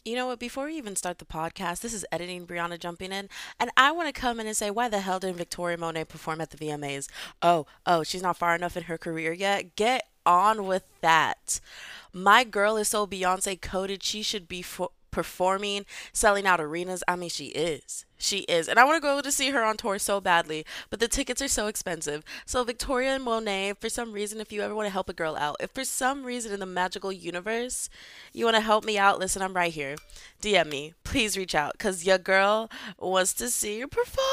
You know what? Before we even start the podcast, this is editing Brianna jumping in, and I want to come in and say, why the hell didn't Victoria Monet perform at the VMAs? Oh, she's not far enough in her career yet. Get on with that. My girl is so Beyonce coded. She should be performing, selling out arenas. I mean, she is. She is. And I want to go to see her on tour so badly, but the tickets are so expensive. So, Victoria and Monet, for some reason, if you ever want to help a girl out, if for some reason in the magical universe you want to help me out, listen, I'm right here. DM me. Please reach out because your girl wants to see you perform.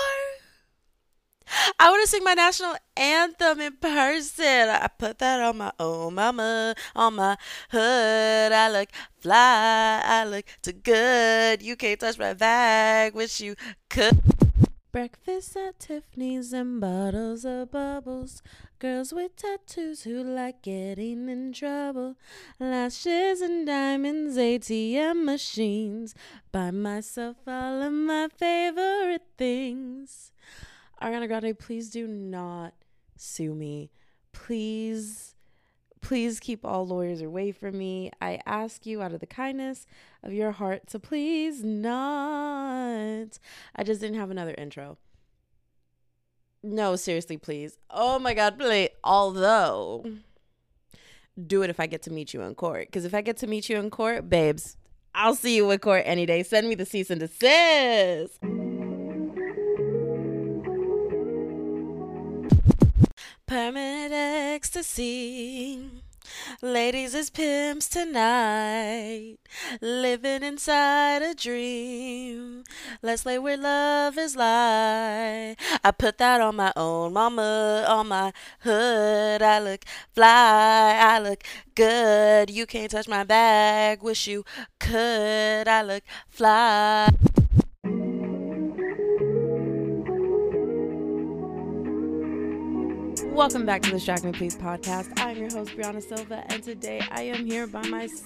I want to sing my national anthem in person. I put that on my own mama, on my hood. I look fly, I look too good. You can't touch my bag, wish you could. Breakfast at Tiffany's and bottles of bubbles. Girls with tattoos who like getting in trouble. Lashes and diamonds, ATM machines. Buy myself all of my favorite things. Ariana Grande, please do not sue me. Please, please keep all lawyers away from me. I ask you out of the kindness of your heart to please not. I just didn't have another intro. No, seriously, please. Oh my God, please. Although, do it if I get to meet you in court. Because if I get to meet you in court, babes, I'll see you in court any day. Send me the cease and desist. Permanent ecstasy. Ladies as pimps tonight. Living inside a dream. Let's lay where love is lie. I put that on my own mama, on my hood. I look fly, I look good. You can't touch my bag, wish you could. I look fly. Welcome back to the Distract Me Please podcast. I'm your host, Brianna Silva, and today I am here by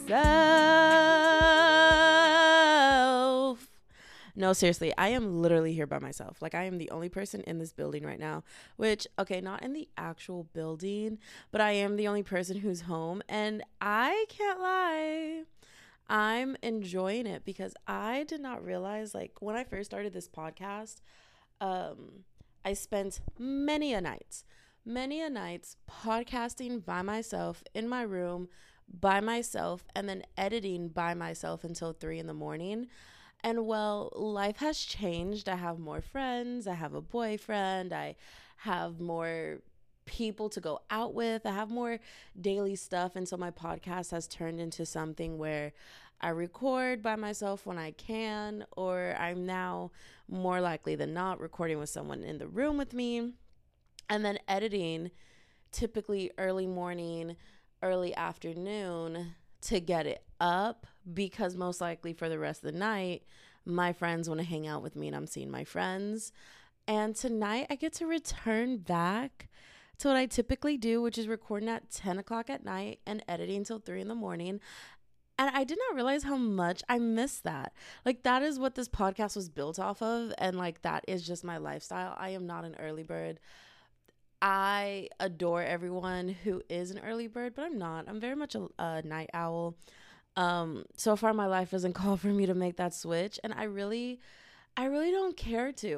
myself. No, seriously, I am literally here by myself. Like, I am the only person in this building right now, which, okay, not in the actual building, but I am the only person who's home, and I can't lie. I'm enjoying it because I did not realize, like, when I first started this podcast, I spent many a nights podcasting by myself in my room by myself and then editing by myself until 3 in the morning. And well, life has changed. I have more friends. I have a boyfriend. I have more people to go out with. I have more daily stuff. And so my podcast has turned into something where I record by myself when I can, or I'm now more likely than not recording with someone in the room with me. And then editing typically early morning, early afternoon to get it up because most likely for the rest of the night, my friends want to hang out with me and I'm seeing my friends. And tonight I get to return back to what I typically do, which is recording at 10 o'clock at night and editing until 3 in the morning. And I did not realize how much I miss that. Like, that is what this podcast was built off of. And, like, that is just my lifestyle. I am not an early bird. I adore everyone who is an early bird, but I'm not. I'm very much a night owl. So far my life doesn't call for me to make that switch, and I really don't care to.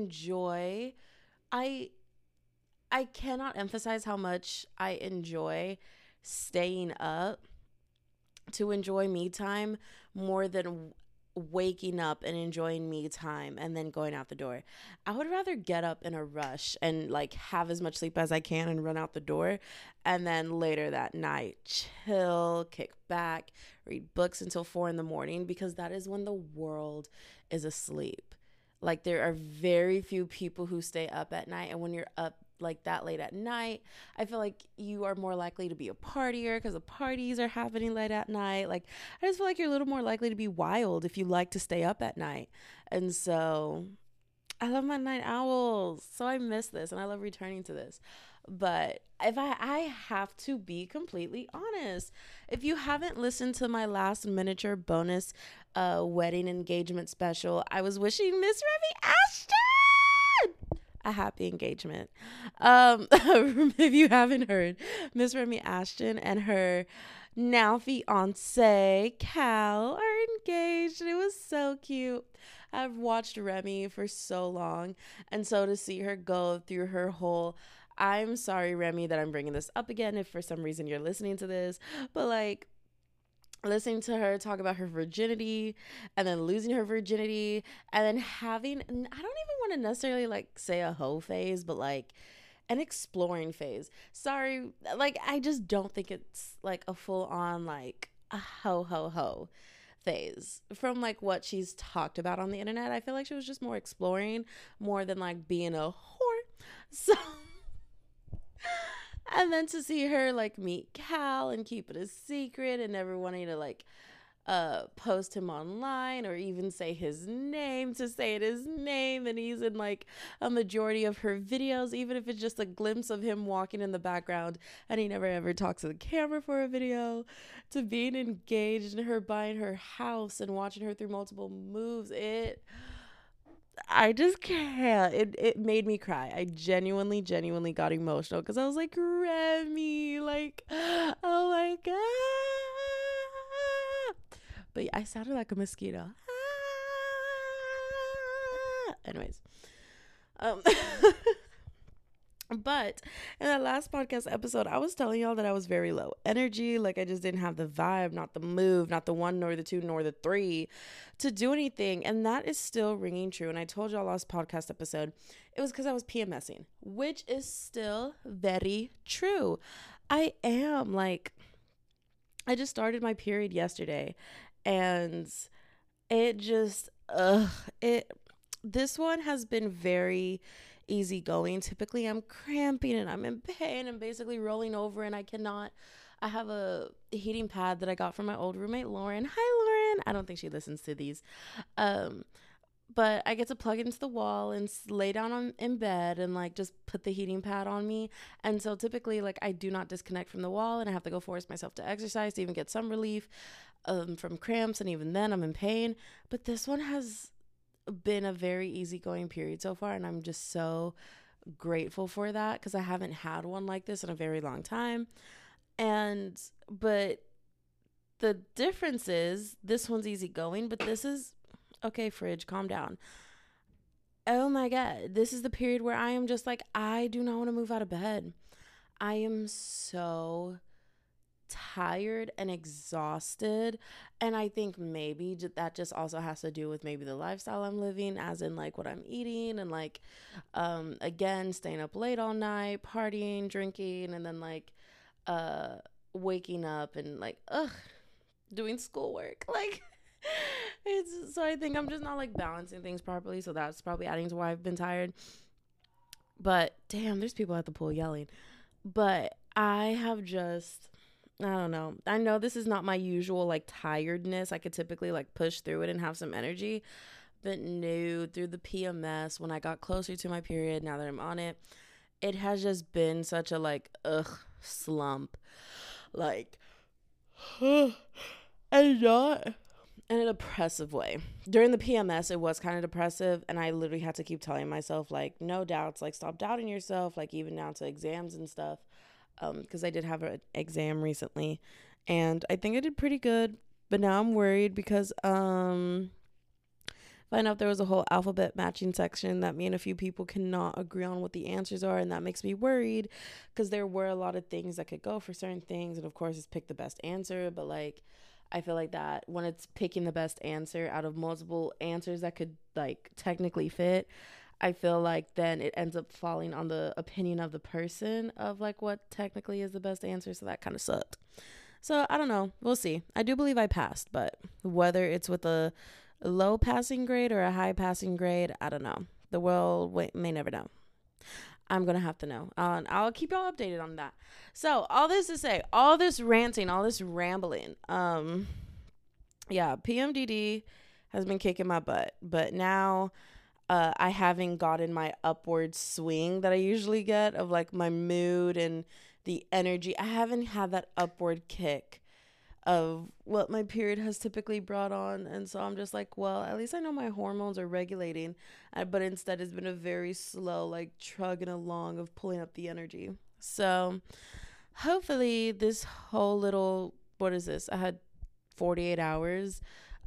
I I cannot emphasize how much I enjoy staying up to enjoy me time more than waking up and enjoying me time and then going out the door. I would rather get up in a rush and like have as much sleep as I can and run out the door and then later that night chill, kick back, read books until 4 in the morning because that is when the world is asleep. Like there are very few people who stay up at night, and when you're up like that late at night, I feel like you are more likely to be a partier because the parties are happening late at night. Like I just feel like you're a little more likely to be wild if you like to stay up at night. And so I love my night owls. So I miss this and I love returning to this. But if I have to be completely honest, if you haven't listened to my last miniature bonus wedding engagement special, I was wishing Miss Remy Ashton a happy engagement. If you haven't heard, Miss Remy Ashton and her now fiance Cal are conversation. It was so cute. I've watched Remy for so long. And so to see her go through her whole, I'm sorry, Remy, that I'm bringing this up again if for some reason you're listening to this, but like, listening to her talk about her virginity and then losing her virginity and then having, I don't even want to necessarily like say a hoe phase, but like an exploring phase. Sorry, like I just don't think it's like a full on like a ho phase from like what she's talked about on the internet. I feel like she was just more exploring more than like being a whore. So and then to see her like meet Cal and keep it a secret and never wanting to like post him online or even say his name to say it his name, and he's in like a majority of her videos, even if it's just a glimpse of him walking in the background and he never ever talks to the camera for a video, to being engaged in her buying her house and watching her through multiple moves. I just can't. It made me cry. I genuinely got emotional because I was like, Remy, like, oh my God. But I sounded like a mosquito. Anyways. Um But in the last podcast episode, I was telling y'all that I was very low energy. Like I just didn't have the vibe, not the move, not the one, nor the two, nor the three to do anything. And that is still ringing true. And I told y'all last podcast episode, it was because I was PMSing, which is still very true. I am like, I just started my period yesterday and it just, this one has been very easygoing. Typically, I'm cramping and I'm in pain and basically rolling over, and I have a heating pad that I got from my old roommate, Lauren. Hi, Lauren. I don't think she listens to these. But I get to plug it into the wall and lay down in bed and like just put the heating pad on me. And so typically like I do not disconnect from the wall and I have to go force myself to exercise to even get some relief from cramps. And even then I'm in pain. But this one has been a very easygoing period so far. And I'm just so grateful for that because I haven't had one like this in a very long time. But the difference is this one's easygoing, but this is okay, fridge, calm down. Oh my God. This is the period where I am just like, I do not want to move out of bed. I am so tired and exhausted. And I think maybe that just also has to do with maybe the lifestyle I'm living, as in like what I'm eating and like, again, staying up late all night, partying, drinking, and then like, waking up and like, doing schoolwork. Like, so I think I'm just not like balancing things properly. So that's probably adding to why I've been tired. But damn, there's people at the pool yelling. But I have just, I don't know. I know this is not my usual like tiredness. I could typically like push through it and have some energy. But no, through the PMS, when I got closer to my period, now that I'm on it, it has just been such a like, slump. Like, and not in a depressive way. During the PMS, it was kind of depressive, and I literally had to keep telling myself, like, no doubts, like, stop doubting yourself, like, even down to exams and stuff, because I did have an exam recently, and I think I did pretty good, but now I'm worried because, find out there was a whole alphabet matching section that me and a few people cannot agree on what the answers are, and that makes me worried, because there were a lot of things that could go for certain things, and of course, it's pick the best answer, but, like, I feel like that when it's picking the best answer out of multiple answers that could like technically fit, I feel like then it ends up falling on the opinion of the person of like what technically is the best answer. So that kind of sucked. So I don't know. We'll see. I do believe I passed, but whether it's with a low passing grade or a high passing grade, I don't know. The world may never know. I'm going to have to know. I'll keep y'all updated on that. So all this to say, all this ranting, all this rambling, yeah, PMDD has been kicking my butt, but now, I haven't gotten my upward swing that I usually get of like my mood and the energy. I haven't had that upward kick of what my period has typically brought on. And so I'm just like, well, at least I know my hormones are regulating. But instead, it's been a very slow, like trugging along of pulling up the energy. So hopefully, this whole little, what is this? I had 48 hours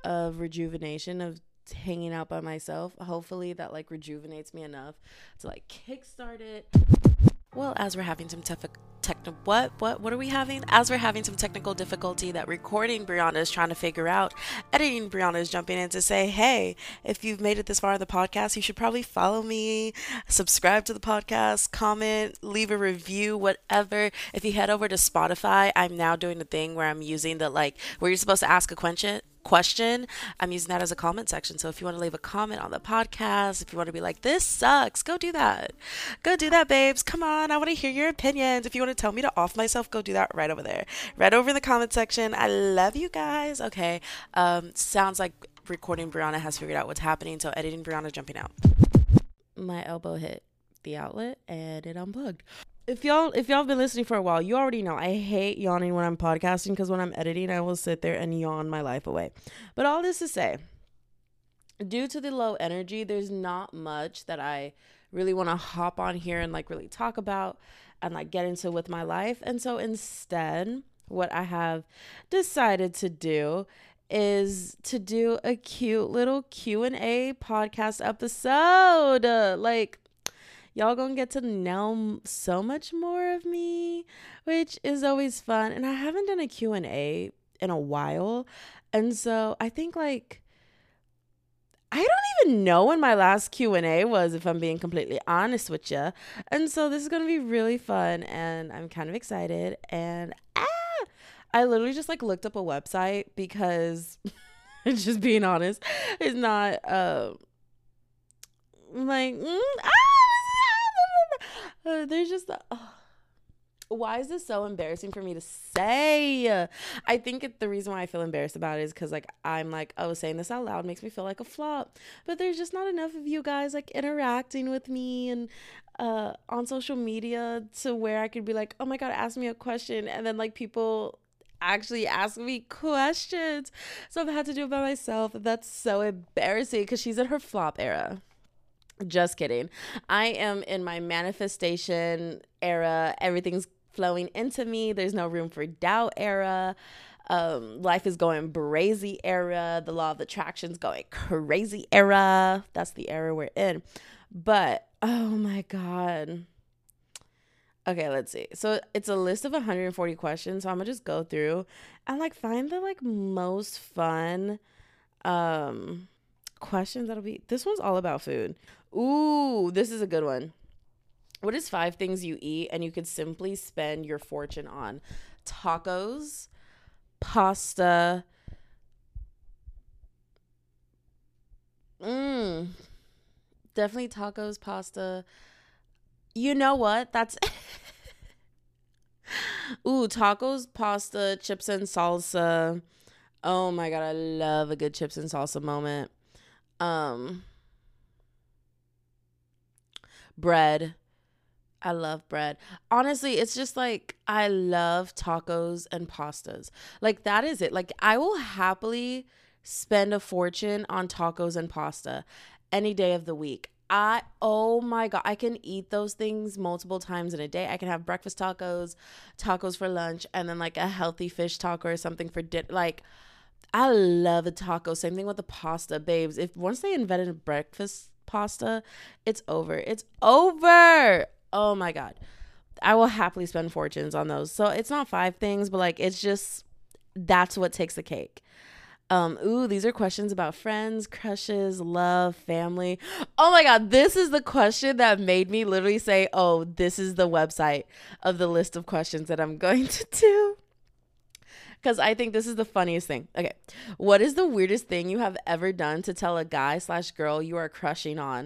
of rejuvenation of hanging out by myself. Hopefully that like rejuvenates me enough to like kickstart it. Well, as we're having some what are we having? As we're having some technical difficulty that recording Brianna is trying to figure out, editing Brianna is jumping in to say, hey, if you've made it this far in the podcast, you should probably follow me, subscribe to the podcast, comment, leave a review, whatever. If you head over to Spotify, I'm now doing the thing where I'm using the like where you're supposed to ask a question. I'm using that as a comment section. So if you want to leave a comment on the podcast, if you want to be like, this sucks, go do that. Go do that, babes. Come on. I want to hear your opinions. If you want to tell me to off myself, go do that right over there. Right over in the comment section. I love you guys. Okay. Sounds like recording Brianna has figured out what's happening. So editing Brianna jumping out. My elbow hit the outlet and it unplugged. If y'all been listening for a while, you already know I hate yawning when I'm podcasting because when I'm editing, I will sit there and yawn my life away. But all this to say, due to the low energy, there's not much that I really want to hop on here and like really talk about and like get into with my life. And so instead, what I have decided to do is to do a cute little Q&A podcast episode. Y'all gonna get to know so much more of me, which is always fun. And I haven't done a Q&A in a while. And so I think like, I don't even know when my last Q&A was, if I'm being completely honest with you. And so this is going to be really fun and I'm kind of excited. And I literally just like looked up a website because just being honest, it's not like, there's just why is this so embarrassing for me to say? I think the reason why I feel embarrassed about it is because like I'm like, oh, saying this out loud makes me feel like a flop, but there's just not enough of you guys like interacting with me and on social media to where I could be like, oh my god, ask me a question, and then like people actually ask me questions. So I've had to do it by myself. That's so embarrassing because she's in her flop era. Just kidding. I am in my manifestation era. Everything's flowing into me. There's no room for doubt era. Life is going brazy era. The law of attraction's going crazy era. That's the era we're in. But oh my god. Okay, let's see. So it's a list of 140 questions. So I'm gonna just go through and like find the like most fun questions that'll be. This one's all about food. Ooh, this is a good one. What is 5 things you eat and you could simply spend your fortune on? Tacos, pasta. Definitely tacos, pasta. You know what? That's ooh, tacos, pasta, chips and salsa. Oh my god, I love a good chips and salsa moment. Bread. I love bread. Honestly, it's just like I love tacos and pastas. Like that is it. Like I will happily spend a fortune on tacos and pasta any day of the week. Oh my god, I can eat those things multiple times in a day. I can have breakfast tacos, tacos for lunch, and then like a healthy fish taco or something for dinner. Like I love a taco. Same thing with the pasta, babes. If once they invented breakfast pasta, it's over. It's over. Oh my god. I will happily spend fortunes on those. So it's not 5 things, but like it's just that's what takes the cake. Ooh, these are questions about friends, crushes, love, family. Oh my god, this is the question that made me literally say, oh, this is the website of the list of questions that I'm going to do. Because I think this is the funniest thing. Okay. What is the weirdest thing you have ever done to tell a guy/girl you are crushing on?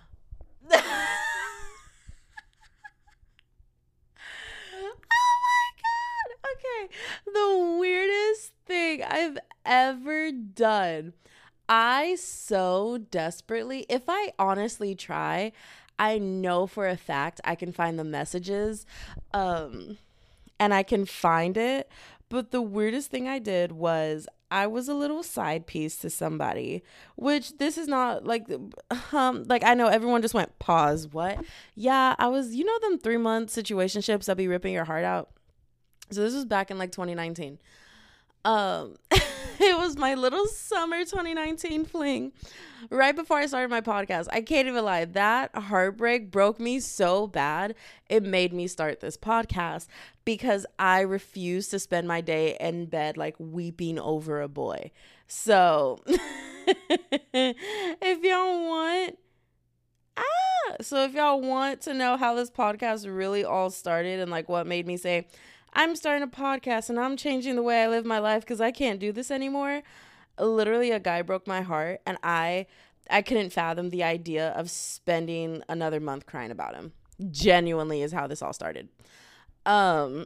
Oh my god. Okay. The weirdest thing I've ever done. I so desperately, if I honestly try, I know for a fact I can find the messages and I can find it. But the weirdest thing I did was I was a little side piece to somebody, which this is not like I know everyone just went pause. What? Yeah, I was, them 3-month situationships that be ripping your heart out. So this was back in like 2019. It was was my little summer 2019 fling right before I started my podcast. I can't even lie. That heartbreak broke me so bad. It made me start this podcast because I refused to spend my day in bed like weeping over a boy. So if y'all want, if y'all want to know how this podcast really all started and like what made me say, I'm starting a podcast and I'm changing the way I live my life because I can't do this anymore. Literally, a guy broke my heart and I couldn't fathom the idea of spending another month crying about him. Genuinely is how this all started. But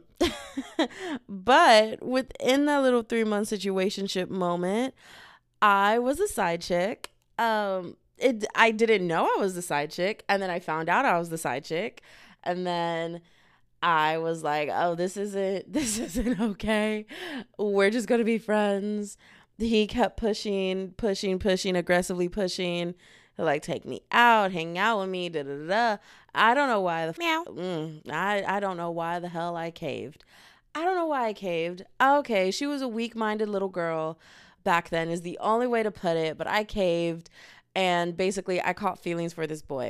within that little 3-month situationship moment, I was a side chick. I didn't know I was the side chick, and then I found out I was the side chick, and then I was like, oh, this isn't okay. We're just gonna be friends. He kept pushing, aggressively pushing to like take me out, hang out with me, I don't know why I don't know why the hell I caved. I don't know why I caved. Okay, she was a weak-minded little girl back then is the only way to put it, but I caved, and basically I caught feelings for this boy.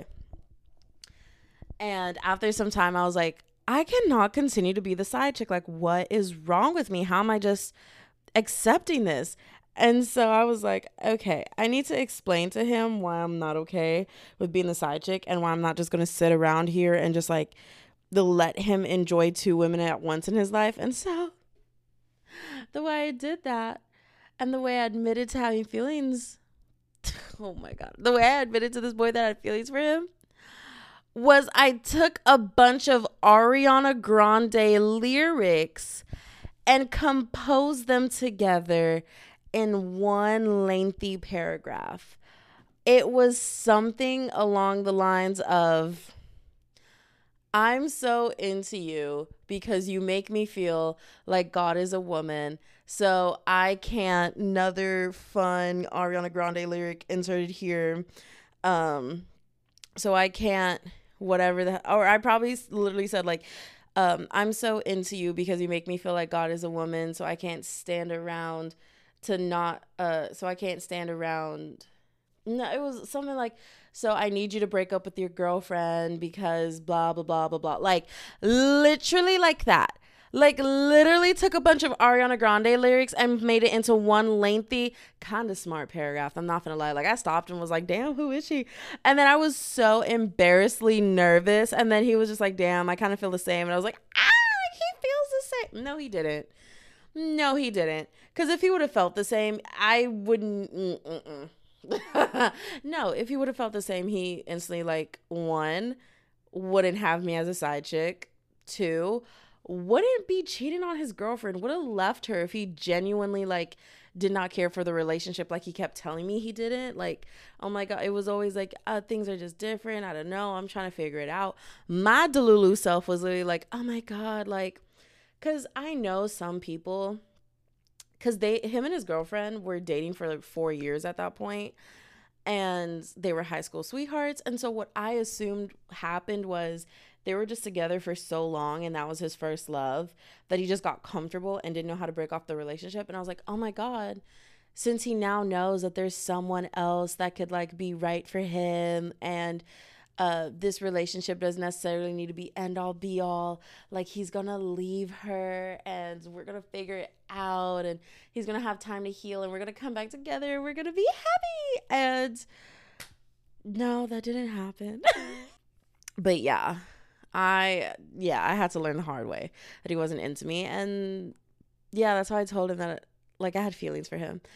And after some time I was like, I cannot continue to be the side chick. Like, what is wrong with me? How am I just accepting this? And so I was like, okay, I need to explain to him why I'm not okay with being the side chick and why I'm not just going to sit around here and just like let him enjoy 2 women at once in his life. And so the way I did that and the way I admitted to having feelings, oh my God, the way I admitted to this boy that I had feelings for him was I took a bunch of Ariana Grande lyrics and composed them together in one lengthy paragraph. It was something along the lines of, I'm so into you because you make me feel like God is a woman. So I can't, another fun Ariana Grande lyric inserted here. So I can't, whatever or I probably literally said like, I'm so into you because you make me feel like God is a woman. So I can't stand around no, it was something like, so I need you to break up with your girlfriend because blah, blah, blah, blah, blah. Like, literally like that. Like, literally took a bunch of Ariana Grande lyrics and made it into one lengthy, kind of smart paragraph. I'm not gonna lie. Like, I stopped and was like, damn, who is she? And then I was so embarrassedly nervous. And then he was just like, damn, I kind of feel the same. And I was like, like he feels the same. No, he didn't. Because if he would have felt the same, I wouldn't. No, if he would have felt the same, he instantly, like, 1, wouldn't have me as a side chick. 2, wouldn't be cheating on his girlfriend, would have left her if he genuinely, like, did not care for the relationship like he kept telling me he didn't. Like, oh my God, it was always like, things are just different. I don't know. I'm trying to figure it out. My Delulu self was literally like, oh my God, like, because I know some people, because him and his girlfriend were dating for like 4 years at that point, and they were high school sweethearts. And so what I assumed happened was they were just together for so long, and that was his first love, that he just got comfortable and didn't know how to break off the relationship. And I was like, oh my God, since he now knows that there's someone else that could like be right for him, and this relationship doesn't necessarily need to be end all be all. Like, he's gonna leave her and we're gonna figure it out, and he's gonna have time to heal, and we're gonna come back together, and we're gonna be happy. And no, that didn't happen. But yeah, I had to learn the hard way that he wasn't into me. And yeah, that's why I told him that like I had feelings for him.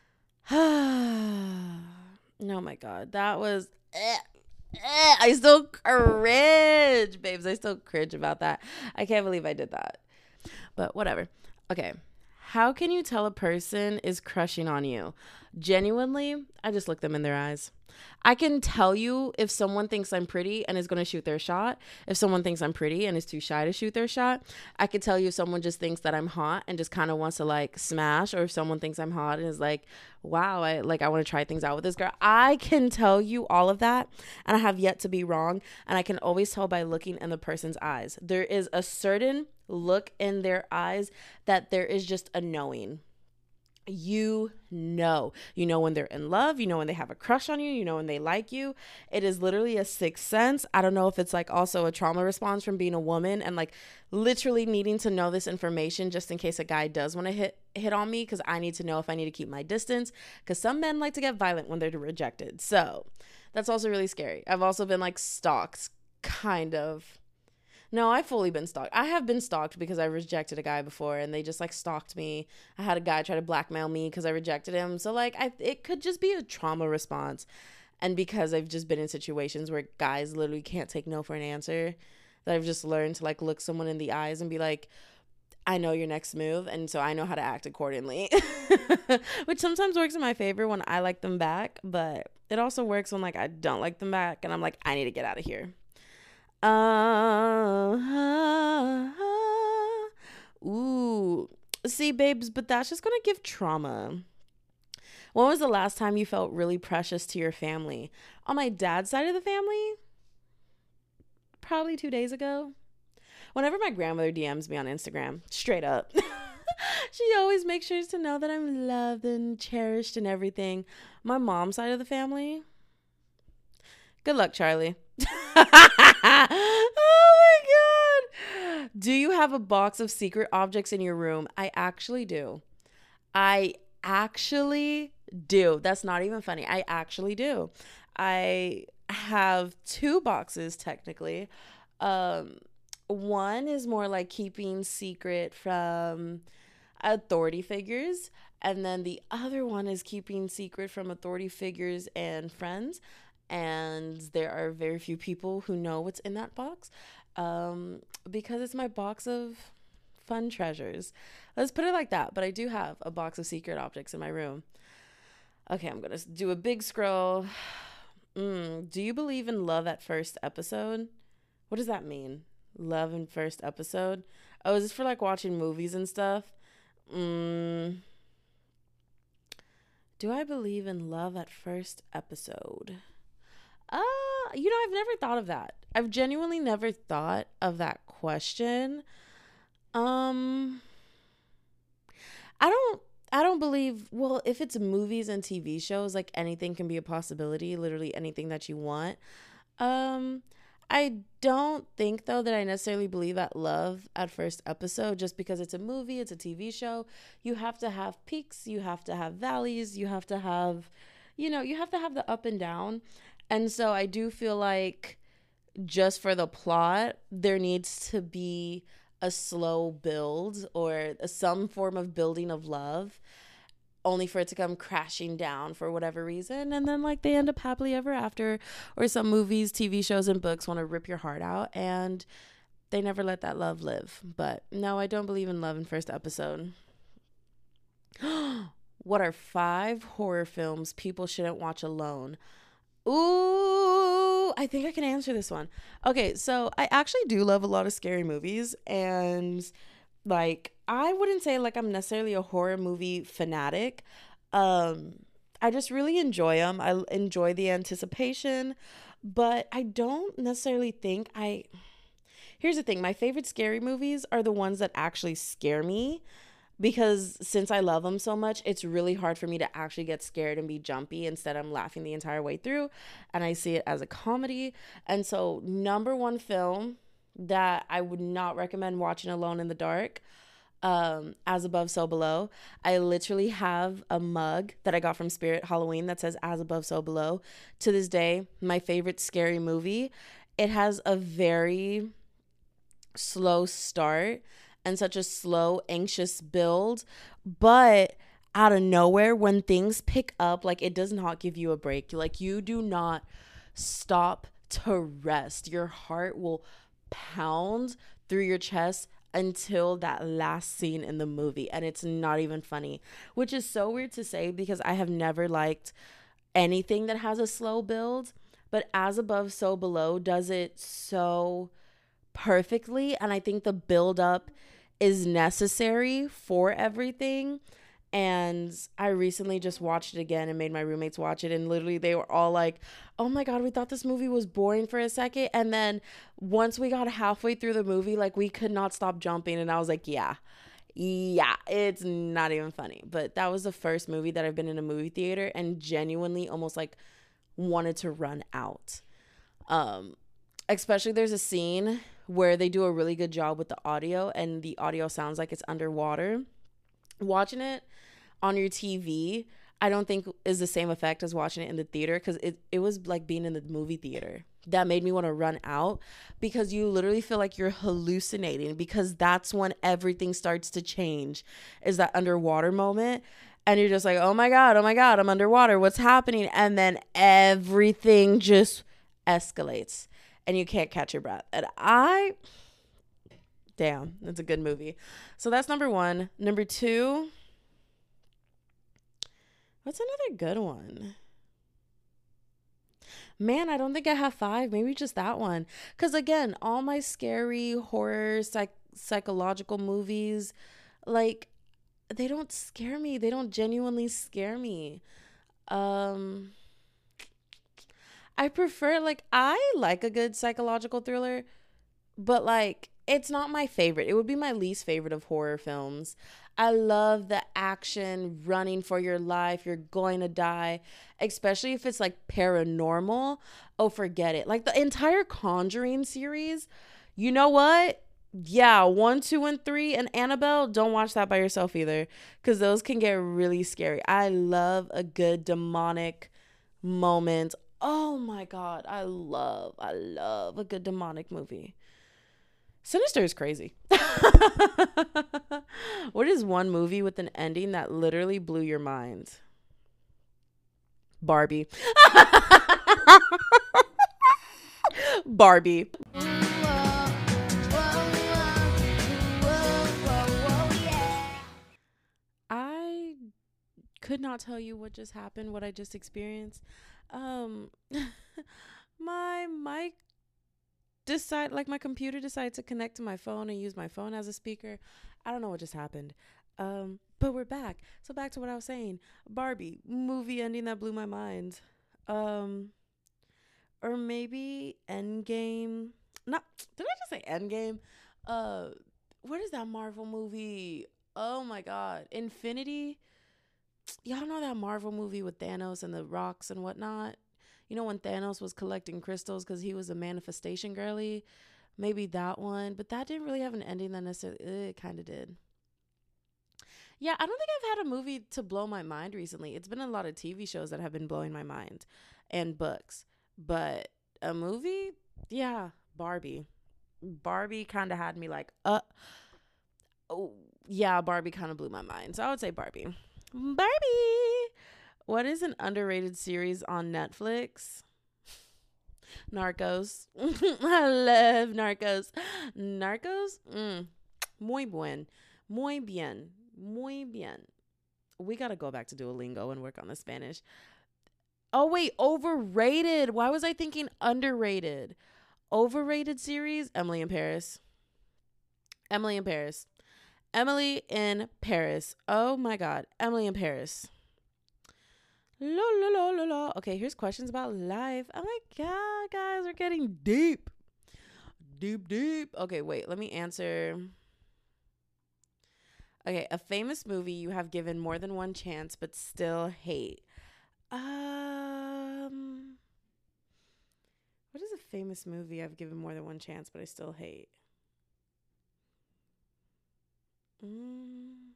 Oh my God, that was I still cringe, babes. I still cringe about that. I can't believe I did that. But whatever. Okay. How can you tell a person is crushing on you? Genuinely, I just look them in their eyes. I can tell you if someone thinks I'm pretty and is going to shoot their shot. If someone thinks I'm pretty and is too shy to shoot their shot. I can tell you if someone just thinks that I'm hot and just kind of wants to like smash, or if someone thinks I'm hot and is like, wow, I want to try things out with this girl. I can tell you all of that, and I have yet to be wrong. And I can always tell by looking in the person's eyes. There is a certain look in their eyes that there is just a knowing. You know when they're in love, you know when they have a crush on you, you know when they like you. It is literally a sixth sense. I don't know if it's like also a trauma response from being a woman and like literally needing to know this information just in case a guy does want to hit on me, because I need to know if I need to keep my distance, because some men like to get violent when they're rejected. So that's also really scary. I've also been like stalked, kind of. No, I've fully been stalked. I have been stalked because I rejected a guy before and they just like stalked me. I had a guy try to blackmail me because I rejected him. So like it could just be a trauma response. And because I've just been in situations where guys literally can't take no for an answer, that I've just learned to like look someone in the eyes and be like, I know your next move, and so I know how to act accordingly. Which sometimes works in my favor when I like them back, but it also works when like I don't like them back and I'm like, I need to get out of here. Ooh. See, babes, but that's just gonna give trauma. When was the last time you felt really precious to your family? On my dad's side of the family, probably 2 days ago. Whenever my grandmother DMs me on Instagram, straight up, she always makes sure to know that I'm loved and cherished and everything. My mom's side of the family, good luck, Charlie. Oh my God. Do you have a box of secret objects in your room? I actually do. I actually do. That's not even funny. I actually do. I have two boxes technically. Um, One is more like keeping secret from authority figures, and then the other one is keeping secret from authority figures and friends, and there are very few people who know what's in that box, because it's my box of fun treasures. Let's put it like that. But I do have a box of secret objects in my room. Okay, I'm gonna do a big scroll. Do you believe in love at first episode? What does that mean? Love in first episode? Oh, is this for like watching movies and stuff? Mm, do I believe in love at first episode? Uh, I've never thought of that. I've genuinely never thought of that question. Um, I don't believe, well, if it's movies and TV shows, like anything can be a possibility, literally anything that you want. Um, I don't think though that I necessarily believe that love at first episode, just because it's a movie, it's a TV show. You have to have peaks, you have to have valleys, you have to have the up and down. And so I do feel like just for the plot, there needs to be a slow build or some form of building of love, only for it to come crashing down for whatever reason. And then, like, they end up happily ever after. Or some movies, TV shows, and books want to rip your heart out and they never let that love live. But no, I don't believe in love in first episode. What are 5 horror films people shouldn't watch alone? Ooh, I think I can answer this one. Okay, so I actually do love a lot of scary movies, and like I wouldn't say like I'm necessarily a horror movie fanatic. Um I just really enjoy them. I enjoy the anticipation, but I don't necessarily think I Here's the thing, my favorite scary movies are the ones that actually scare me, because since I love them so much, it's really hard for me to actually get scared and be jumpy. Instead, I'm laughing the entire way through and I see it as a comedy. And so, number one film that I would not recommend watching alone in the dark, As Above, So Below. I literally have a mug that I got from Spirit Halloween that says As Above, So Below. To this day, my favorite scary movie. It has a very slow start and such a slow, anxious build. But out of nowhere, when things pick up, like it does not give you a break. Like you do not stop to rest. Your heart will pound through your chest until that last scene in the movie. And it's not even funny, which is so weird to say because I have never liked anything that has a slow build. But As Above, So Below does it so perfectly, and I think the build up is necessary for everything. And I recently just watched it again and made my roommates watch it, and literally they were all like, oh my god, we thought this movie was boring for a second, and then once we got halfway through the movie, like we could not stop jumping. And I was like, yeah, Yeah, it's not even funny. But that was the first movie that I've been in a movie theater and genuinely almost like wanted to run out. Um, Especially there's a scene where they do a really good job with the audio and the audio sounds like it's underwater. Watching it on your TV, I don't think is the same effect as watching it in the theater because it was like being in the movie theater. That made me want to run out because you literally feel like you're hallucinating because that's when everything starts to change is that underwater moment. And you're just like, oh my God, I'm underwater. What's happening? And then everything just escalates and you can't catch your breath. And damn, that's a good movie. So that's number one. Number two, what's another good one? Man, I don't think I have five. Maybe just that one. Because again, all my scary horror, psychological movies, like, they don't scare me. They don't genuinely scare me. Um, I prefer, like, I like a good psychological thriller, but like it's not my favorite. It would be my least favorite of horror films. I love the action, running for your life, you're going to die, especially if it's like paranormal. Oh, forget it. Like the entire Conjuring series. You know what? Yeah, 1, 2, and 3 and Annabelle, don't watch that by yourself either cuz those can get really scary. I love a good demonic moment. Oh my god, I love a good demonic movie. Sinister is crazy. What is one movie with an ending that literally blew your mind? Barbie. Barbie. I could not tell you what just happened, what I just experienced. Um my mic my computer decided to connect to my phone and use my phone as a speaker. I don't know what just happened. But we're back. So back to what I was saying. Barbie, movie ending that blew my mind. Um or maybe Endgame. No, did I just say Endgame? Uh what is that Marvel movie? Oh my god. Infinity? Y'all know that Marvel movie with Thanos and the rocks and whatnot? You know when Thanos was collecting crystals because he was a manifestation girly? Maybe that one. But that didn't really have an ending that necessarily, it kind of did. Yeah, I don't think I've had a movie to blow my mind recently. It's been a lot of TV shows that have been blowing my mind and books. But a movie? Yeah, Barbie. Barbie kind of had me like, oh, yeah, Barbie kind of blew my mind. So I would say Barbie. Barbie. What is an underrated series on Netflix? Narcos. I love Narcos. Narcos? Muy buen. Muy bien. Muy bien. We got to go back to Duolingo and work on the Spanish. Oh, wait. Overrated. Why was I thinking underrated? Overrated series? Emily in Paris. Emily in Paris. Emily in Paris. Oh, my God. Emily in Paris. La, la, la, la, la. Okay, here's questions about life. Oh my god, guys, we're getting deep. Deep, deep. Okay, wait, let me answer. Okay, a famous movie you have given more than one chance but still hate. Um, what is a famous movie I've given more than one chance but I still hate? Mm,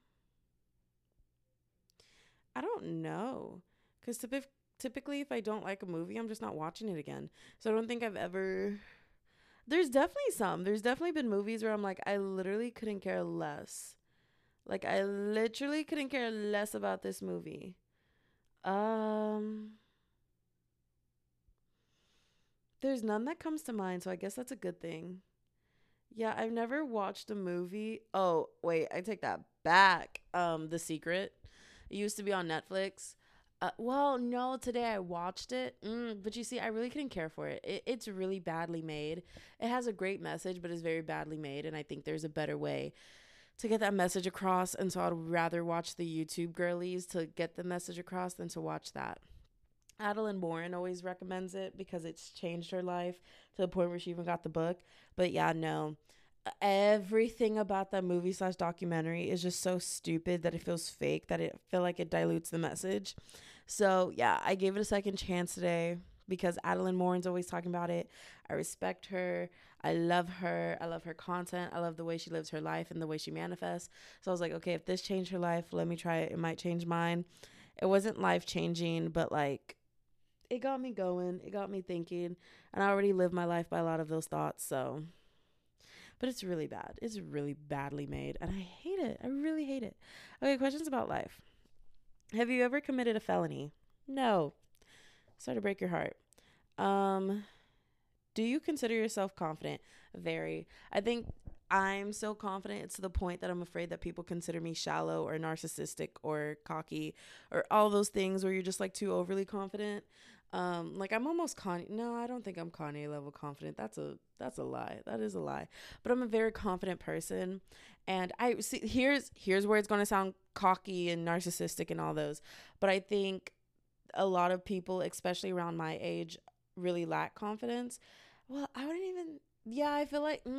I don't know. Because typically, if I don't like a movie, I'm just not watching it again. So I don't think I've ever. There's definitely some. There's definitely been movies where I'm like, I literally couldn't care less. Like, I literally couldn't care less about this movie. Um, there's none that comes to mind, so I guess that's a good thing. Yeah, I've never watched a movie. Oh, wait, I take that back. The Secret. It used to be on Netflix. Well, no, today I watched it. But you see, I really couldn't care for it. It's really badly made. It has a great message, but it's very badly made. And I think there's a better way to get that message across. And so I'd rather watch the YouTube girlies to get the message across than to watch that. Adeline Bourne always recommends it because it's changed her life to the point where she even got the book. But yeah, no. Everything about that movie slash documentary is just so stupid that it feels fake, that it feel like it dilutes the message. So yeah, I gave it a second chance today because Adeline Morin's always talking about it. I respect her. I love her. I love her content. I love the way she lives her life and the way she manifests. So I was like, okay, if this changed her life, let me try it. It might change mine. It wasn't life changing, but like it got me going. It got me thinking. And I already live my life by a lot of those thoughts. So, but it's really bad. It's really badly made. And I hate it. I really hate it. Okay, questions about life. Have you ever committed a felony? No. Sorry to break your heart. Um, do you consider yourself confident? Very. I think I'm so confident it's to the point that I'm afraid that people consider me shallow or narcissistic or cocky or all those things where you're just like too overly confident. Like I'm almost Kanye. No, I don't think I'm Kanye level confident. That's a lie. That is a lie. But I'm a very confident person, and I see here's where it's going to sound cocky and narcissistic and all those. But I think a lot of people, especially around my age, really lack confidence. Well, I wouldn't even. Yeah, I feel like.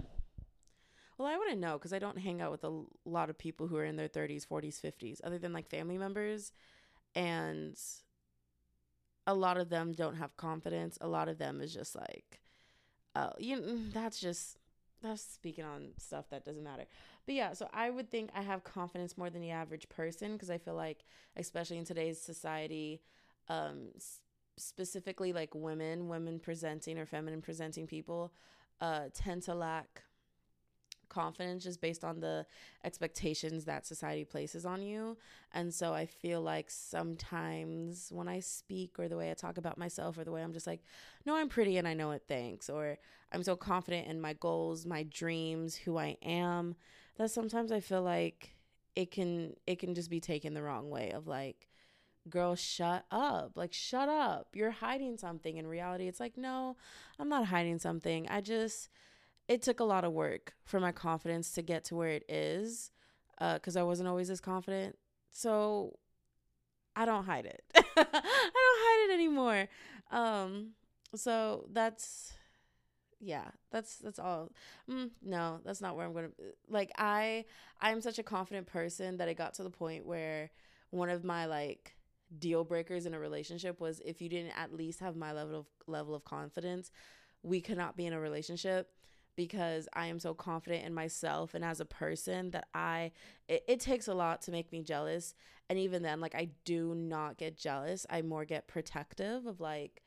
Well, I wouldn't know because I don't hang out with a lot of people who are in their 30s, 40s, 50s, other than like family members. And a lot of them don't have confidence. A lot of them is just like, oh, that's speaking on stuff that doesn't matter. But yeah, so I would think I have confidence more than the average person because I feel like, especially in today's society, specifically like women presenting or feminine presenting people, tend to lack confidence just based on the expectations that society places on you. And so I feel like sometimes when I speak or the way I talk about myself or the way I'm just like, no, I'm pretty and I know it, thanks, or I'm so confident in my goals, my dreams, who I am, that sometimes I feel like it can just be taken the wrong way of like, girl, shut up. Like, shut up. You're hiding something. In reality, it's like, no, I'm not hiding something. It took a lot of work for my confidence to get to where it is, because I wasn't always as confident. So I don't hide it. I don't hide it anymore. Um, so that's all. No, that's not where I'm gonna. Like I'm such a confident person that it got to the point where one of my like deal breakers in a relationship was if you didn't at least have my level of confidence, we could not be in a relationship, because I am so confident in myself and as a person that it takes a lot to make me jealous. And even then, like, I do not get jealous. I more get protective of like,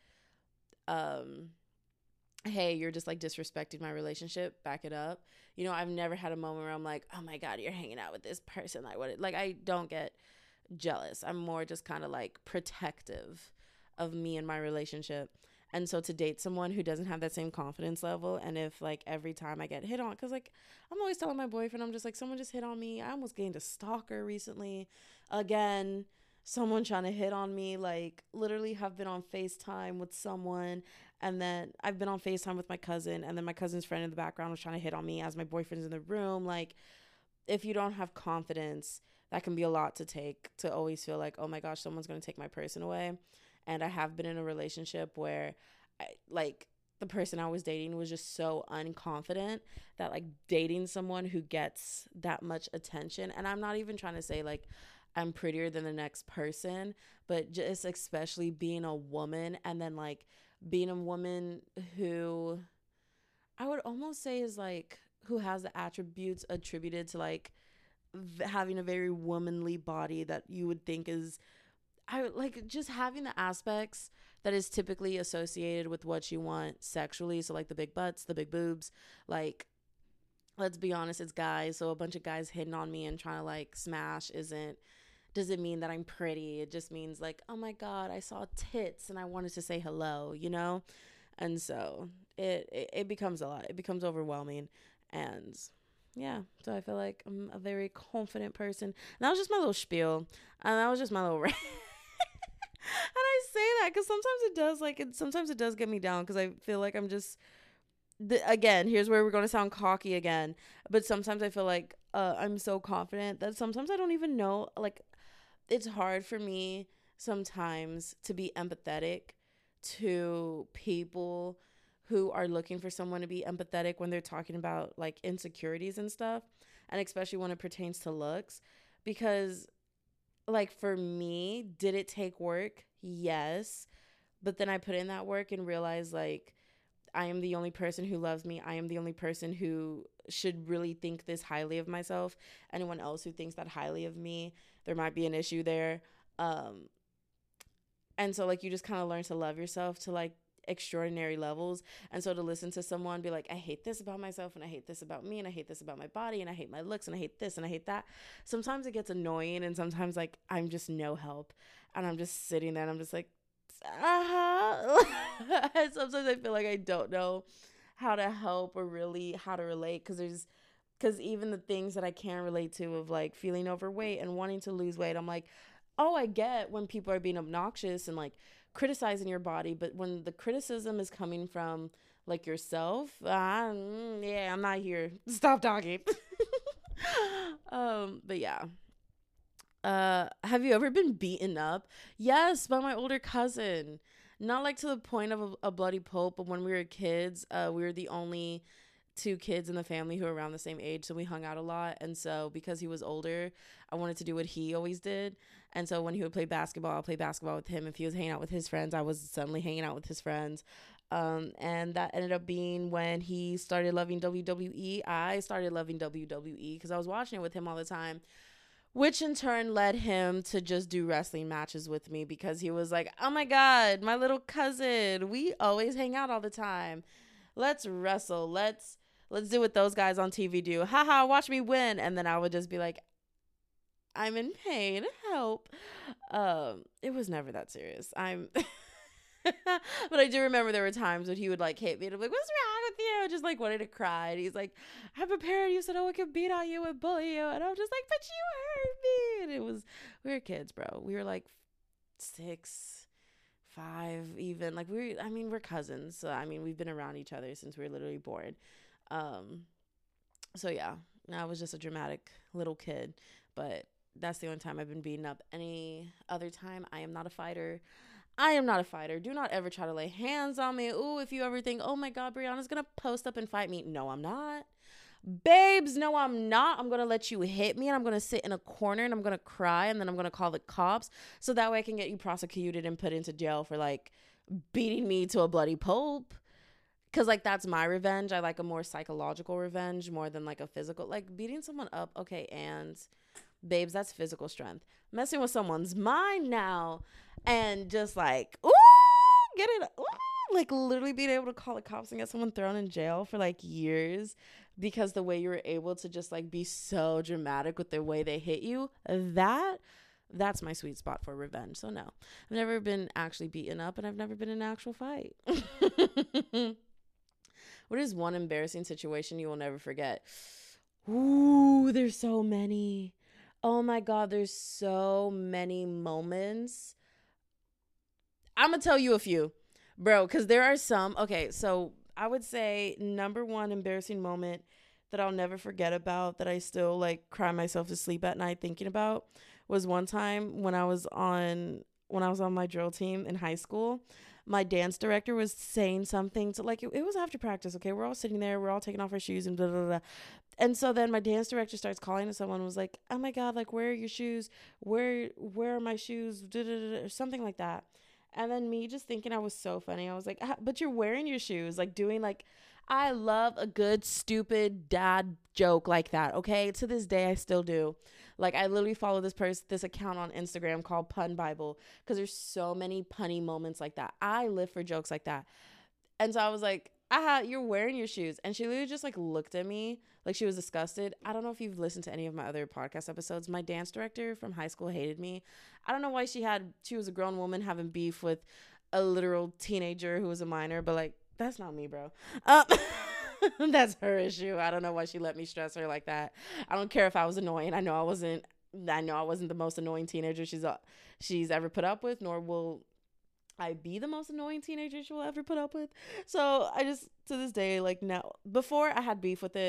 um, hey, you're just like disrespecting my relationship. Back it up. I've never had a moment where I'm like, oh my God, you're hanging out with this person. Like I don't get jealous. I'm more just kind of like protective of me and my relationship. And so to date someone who doesn't have that same confidence level, and if like every time I get hit on, because like I'm always telling my boyfriend, I'm just like, someone just hit on me. I almost gained a stalker recently. Again, someone trying to hit on me, like literally have been on FaceTime with someone, and then I've been on FaceTime with my cousin, and then my cousin's friend in the background was trying to hit on me as my boyfriend's in the room. Like, if you don't have confidence, that can be a lot to take, to always feel like, oh my gosh, someone's going to take my person away. And I have been in a relationship where the person I was dating was just so unconfident that like dating someone who gets that much attention, and I'm not even trying to say like I'm prettier than the next person, but just especially being a woman, and then like being a woman who I would almost say is like who has the attributes attributed to like having a very womanly body that you would think is, I like just having the aspects that is typically associated with what you want sexually. So like the big butts, the big boobs, like let's be honest, it's guys. So a bunch of guys hitting on me and trying to like smash doesn't mean that I'm pretty. It just means like, oh my God, I saw tits and I wanted to say hello. And so it becomes a lot. It becomes overwhelming. And yeah, so I feel like I'm a very confident person. And that was just my little spiel. And that was just my little rant. And I say that because sometimes it does get me down because I feel like I'm just, again, here's where we're going to sound cocky again. But sometimes I feel like I'm so confident that sometimes I don't even know, like, it's hard for me sometimes to be empathetic to people who are looking for someone to be empathetic when they're talking about like insecurities and stuff, and especially when it pertains to looks. Because like for me, did it take work? Yes. But then I put in that work and realized like I am the only person who loves me. I am the only person who should really think this highly of myself. Anyone else who thinks that highly of me, there might be an issue there. Um, and so like you just kind of learn to love yourself to like extraordinary levels. And so to listen to someone be like, I hate this about myself, and I hate this about me, and I hate this about my body, and I hate my looks, and I hate this and I hate that, sometimes it gets annoying, and sometimes like I'm just no help, and I'm just sitting there and I'm just like, and sometimes I feel like I don't know how to help or really how to relate, because even the things that I can relate to of like feeling overweight and wanting to lose weight, I'm like, oh, I get when people are being obnoxious and like criticizing your body, but when the criticism is coming from like yourself, yeah, I'm not here. Stop talking. But yeah. Have you ever been beaten up? Yes, by my older cousin. Not like to the point of a bloody pulp, but when we were kids, we were the only two kids in the family who were around the same age, so we hung out a lot. And so because he was older, I wanted to do what he always did. And so when he would play basketball, I'll play basketball with him. If he was hanging out with his friends, I was suddenly hanging out with his friends. And that ended up being when he started loving WWE. I started loving WWE because I was watching it with him all the time, which in turn led him to just do wrestling matches with me because he was like, oh my God, my little cousin, we always hang out all the time. Let's wrestle. Let's do what those guys on TV do. Haha, watch me win. And then I would just be like, I'm in pain. Help. It was never that serious. But I do remember there were times when he would like hit me and I'm like, what's wrong with you? Just like wanted to cry. And he's like, I'm prepared. You said, oh, I could beat on you and bully you. And I'm just like, but you hurt me. And we were kids, bro. We were like 6, 5, even. Like we're cousins. So, I mean, we've been around each other since we were literally born. So yeah, I was just a dramatic little kid, but that's the only time I've been beaten up. Any other time, I am not a fighter. I am not a fighter. Do not ever try to lay hands on me. Ooh, if you ever think, oh my God, Brianna's going to post up and fight me. No, I'm not. Babes, no, I'm not. I'm going to let you hit me and I'm going to sit in a corner and I'm going to cry and then I'm going to call the cops so that way I can get you prosecuted and put into jail for like beating me to a bloody pulp. Cause like that's my revenge. I like a more psychological revenge more than like a physical. Like beating someone up, okay, and babes, that's physical strength. Messing with someone's mind now, and just like ooh, get it, ooh, like literally being able to call the cops and get someone thrown in jail for like years because the way you were able to just like be so dramatic with the way they hit you. That's my sweet spot for revenge. So no, I've never been actually beaten up, and I've never been in an actual fight. What is one embarrassing situation you will never forget? Ooh, there's so many. Oh my God, there's so many moments. I'm going to tell you a few, bro, because there are some. Okay, so I would say number one embarrassing moment that I'll never forget about that I still like cry myself to sleep at night thinking about was one time when I was on my drill team in high school. My dance director was saying something to like it was after practice, okay? We're all sitting there, we're all taking off our shoes and blah blah blah. And so then my dance director starts calling to someone and was like, "Oh my God, like where are your shoes? Where are my shoes?" Or something like that. And then me just thinking I was so funny. I was like, but you're wearing your shoes, like doing like, I love a good stupid dad joke like that. Okay, to this day I still do. Like I literally follow this account on Instagram called Pun Bible because there's so many punny moments like that. I live for jokes like that. And so I was like, aha, you're wearing your shoes. And she literally just like looked at me like she was disgusted. I don't know if you've listened to any of my other podcast episodes. My dance director from high school hated me. I don't know why she was a grown woman having beef with a literal teenager who was a minor, but like, that's not me, bro. That's her issue. I don't know why she let me stress her like that. I don't care if I was annoying. I know I wasn't the most annoying teenager she's ever put up with, nor will I be the most annoying teenager she'll ever put up with. So I just, to this day, like now, before I had beef with it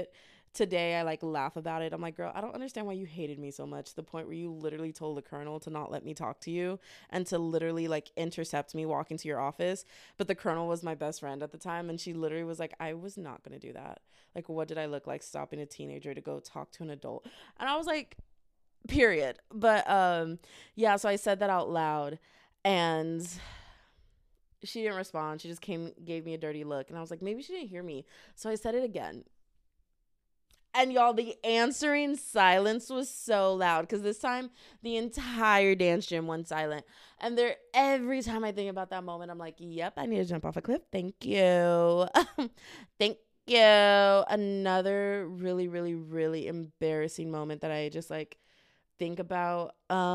today I like laugh about it. I'm like, girl, I don't understand why you hated me so much to the point where you literally told the colonel to not let me talk to you and to literally like intercept me walking to your office. But the colonel was my best friend at the time, and she literally was like, I was not going to do that. Like, what did I look like stopping a teenager to go talk to an adult? And I was like, period. But yeah, so I said that out loud, and she didn't respond. She just gave me a dirty look, and I was like, maybe she didn't hear me. So I said it again. And y'all, the answering silence was so loud because this time the entire dance gym went silent. And there, every time I think about that moment, I'm like, yep, I need to jump off a cliff. Thank you. Thank you. Another really, really, really embarrassing moment that I just like think about.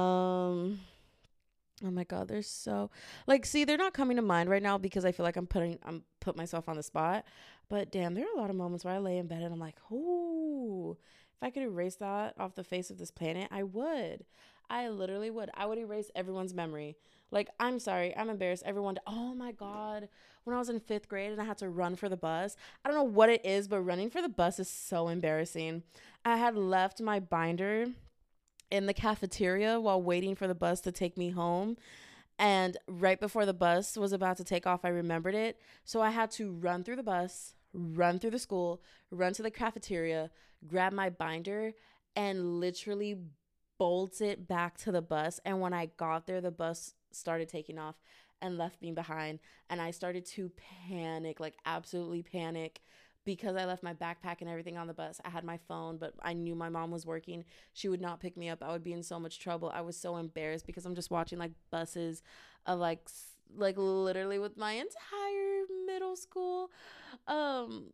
Oh my God, they're so like, see, they're not coming to mind right now because I feel like I'm put myself on the spot. But damn, there are a lot of moments where I lay in bed and I'm like, oh, if I could erase that off the face of this planet, I would. I literally would. I would erase everyone's memory. Like, I'm sorry, I'm embarrassed. Everyone, oh my God, when I was in fifth grade and I had to run for the bus, I don't know what it is, but running for the bus is so embarrassing. I had left my binder in the cafeteria while waiting for the bus to take me home. And right before the bus was about to take off, I remembered it. So I had to run through the bus, run through the school, run to the cafeteria, grab my binder, and literally bolt it back to the bus. And when I got there, the bus started taking off and left me behind. And I started to panic, like absolutely panic, because I left my backpack and everything on the bus. I had my phone, but I knew my mom was working. She would not pick me up. I would be in so much trouble. I was so embarrassed because I'm just watching like buses of like literally with my entire middle school. Um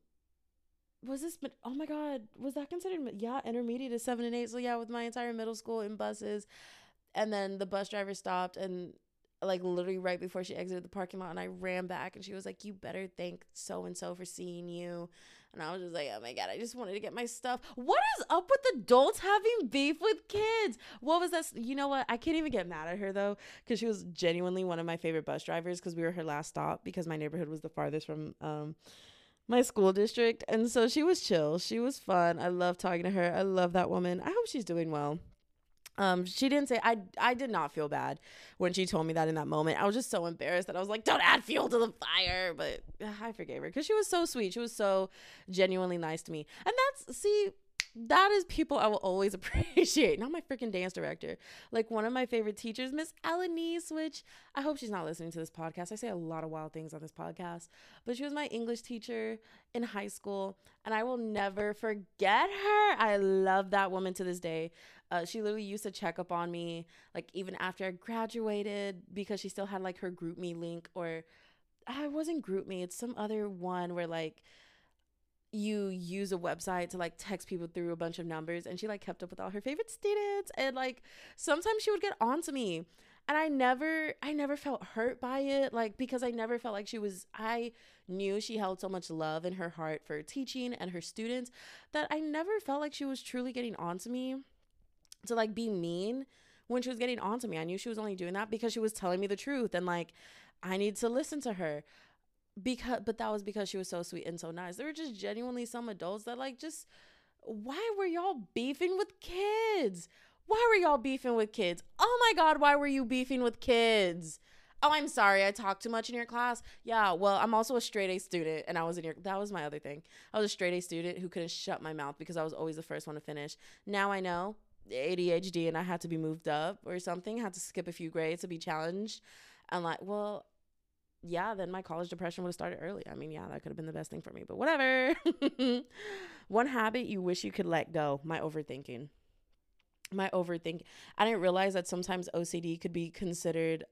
was this, oh my God, was that considered, yeah, intermediate is 7 and 8. So yeah, with my entire middle school in buses. And then the bus driver stopped, and like literally right before she exited the parking lot, and I ran back and she was like, you better thank so and so for seeing you. And I was just like, oh my God, I just wanted to get my stuff. What is up with adults having beef with kids? What was that? You know what, I can't even get mad at her though, because she was genuinely one of my favorite bus drivers, because we were her last stop because my neighborhood was the farthest from my school district. And so she was chill, she was fun. I love talking to her. I love that woman. I hope she's doing well. She didn't say, I did not feel bad when she told me that in that moment. I was just so embarrassed that I was like, don't add fuel to the fire. But I forgave her because she was so sweet. She was so genuinely nice to me. And that is people I will always appreciate. Not my freaking dance director. Like one of my favorite teachers, Miss Alanis, which I hope she's not listening to this podcast. I say a lot of wild things on this podcast, but she was my English teacher in high school, and I will never forget her. I love that woman to this day. She literally used to check up on me, like even after I graduated, because she still had like her GroupMe link, or I wasn't GroupMe. It's some other one where like you use a website to like text people through a bunch of numbers, and she like kept up with all her favorite students, and like sometimes she would get on to me, and I never felt hurt by it, like because I never felt like I knew she held so much love in her heart for teaching and her students, that I never felt like she was truly getting on to me to like be mean when she was getting on to me. I knew she was only doing that because she was telling me the truth, and like I need to listen to her, but that was because she was so sweet and so nice. There were just genuinely some adults that like just, why were y'all beefing with kids? Why were y'all beefing with kids? Oh my God, why were you beefing with kids? Oh, I'm sorry, I talked too much in your class. Yeah, well, I'm also a straight A student, and that was my other thing. I was a straight A student who couldn't shut my mouth because I was always the first one to finish. Now I know ADHD, and I had to be moved up or something, had to skip a few grades to be challenged. And like, well, yeah, then my college depression would have started early. I mean, yeah, that could have been the best thing for me, but whatever. One habit you wish you could let go: my overthinking. My overthink. I didn't realize that sometimes OCD could be considered,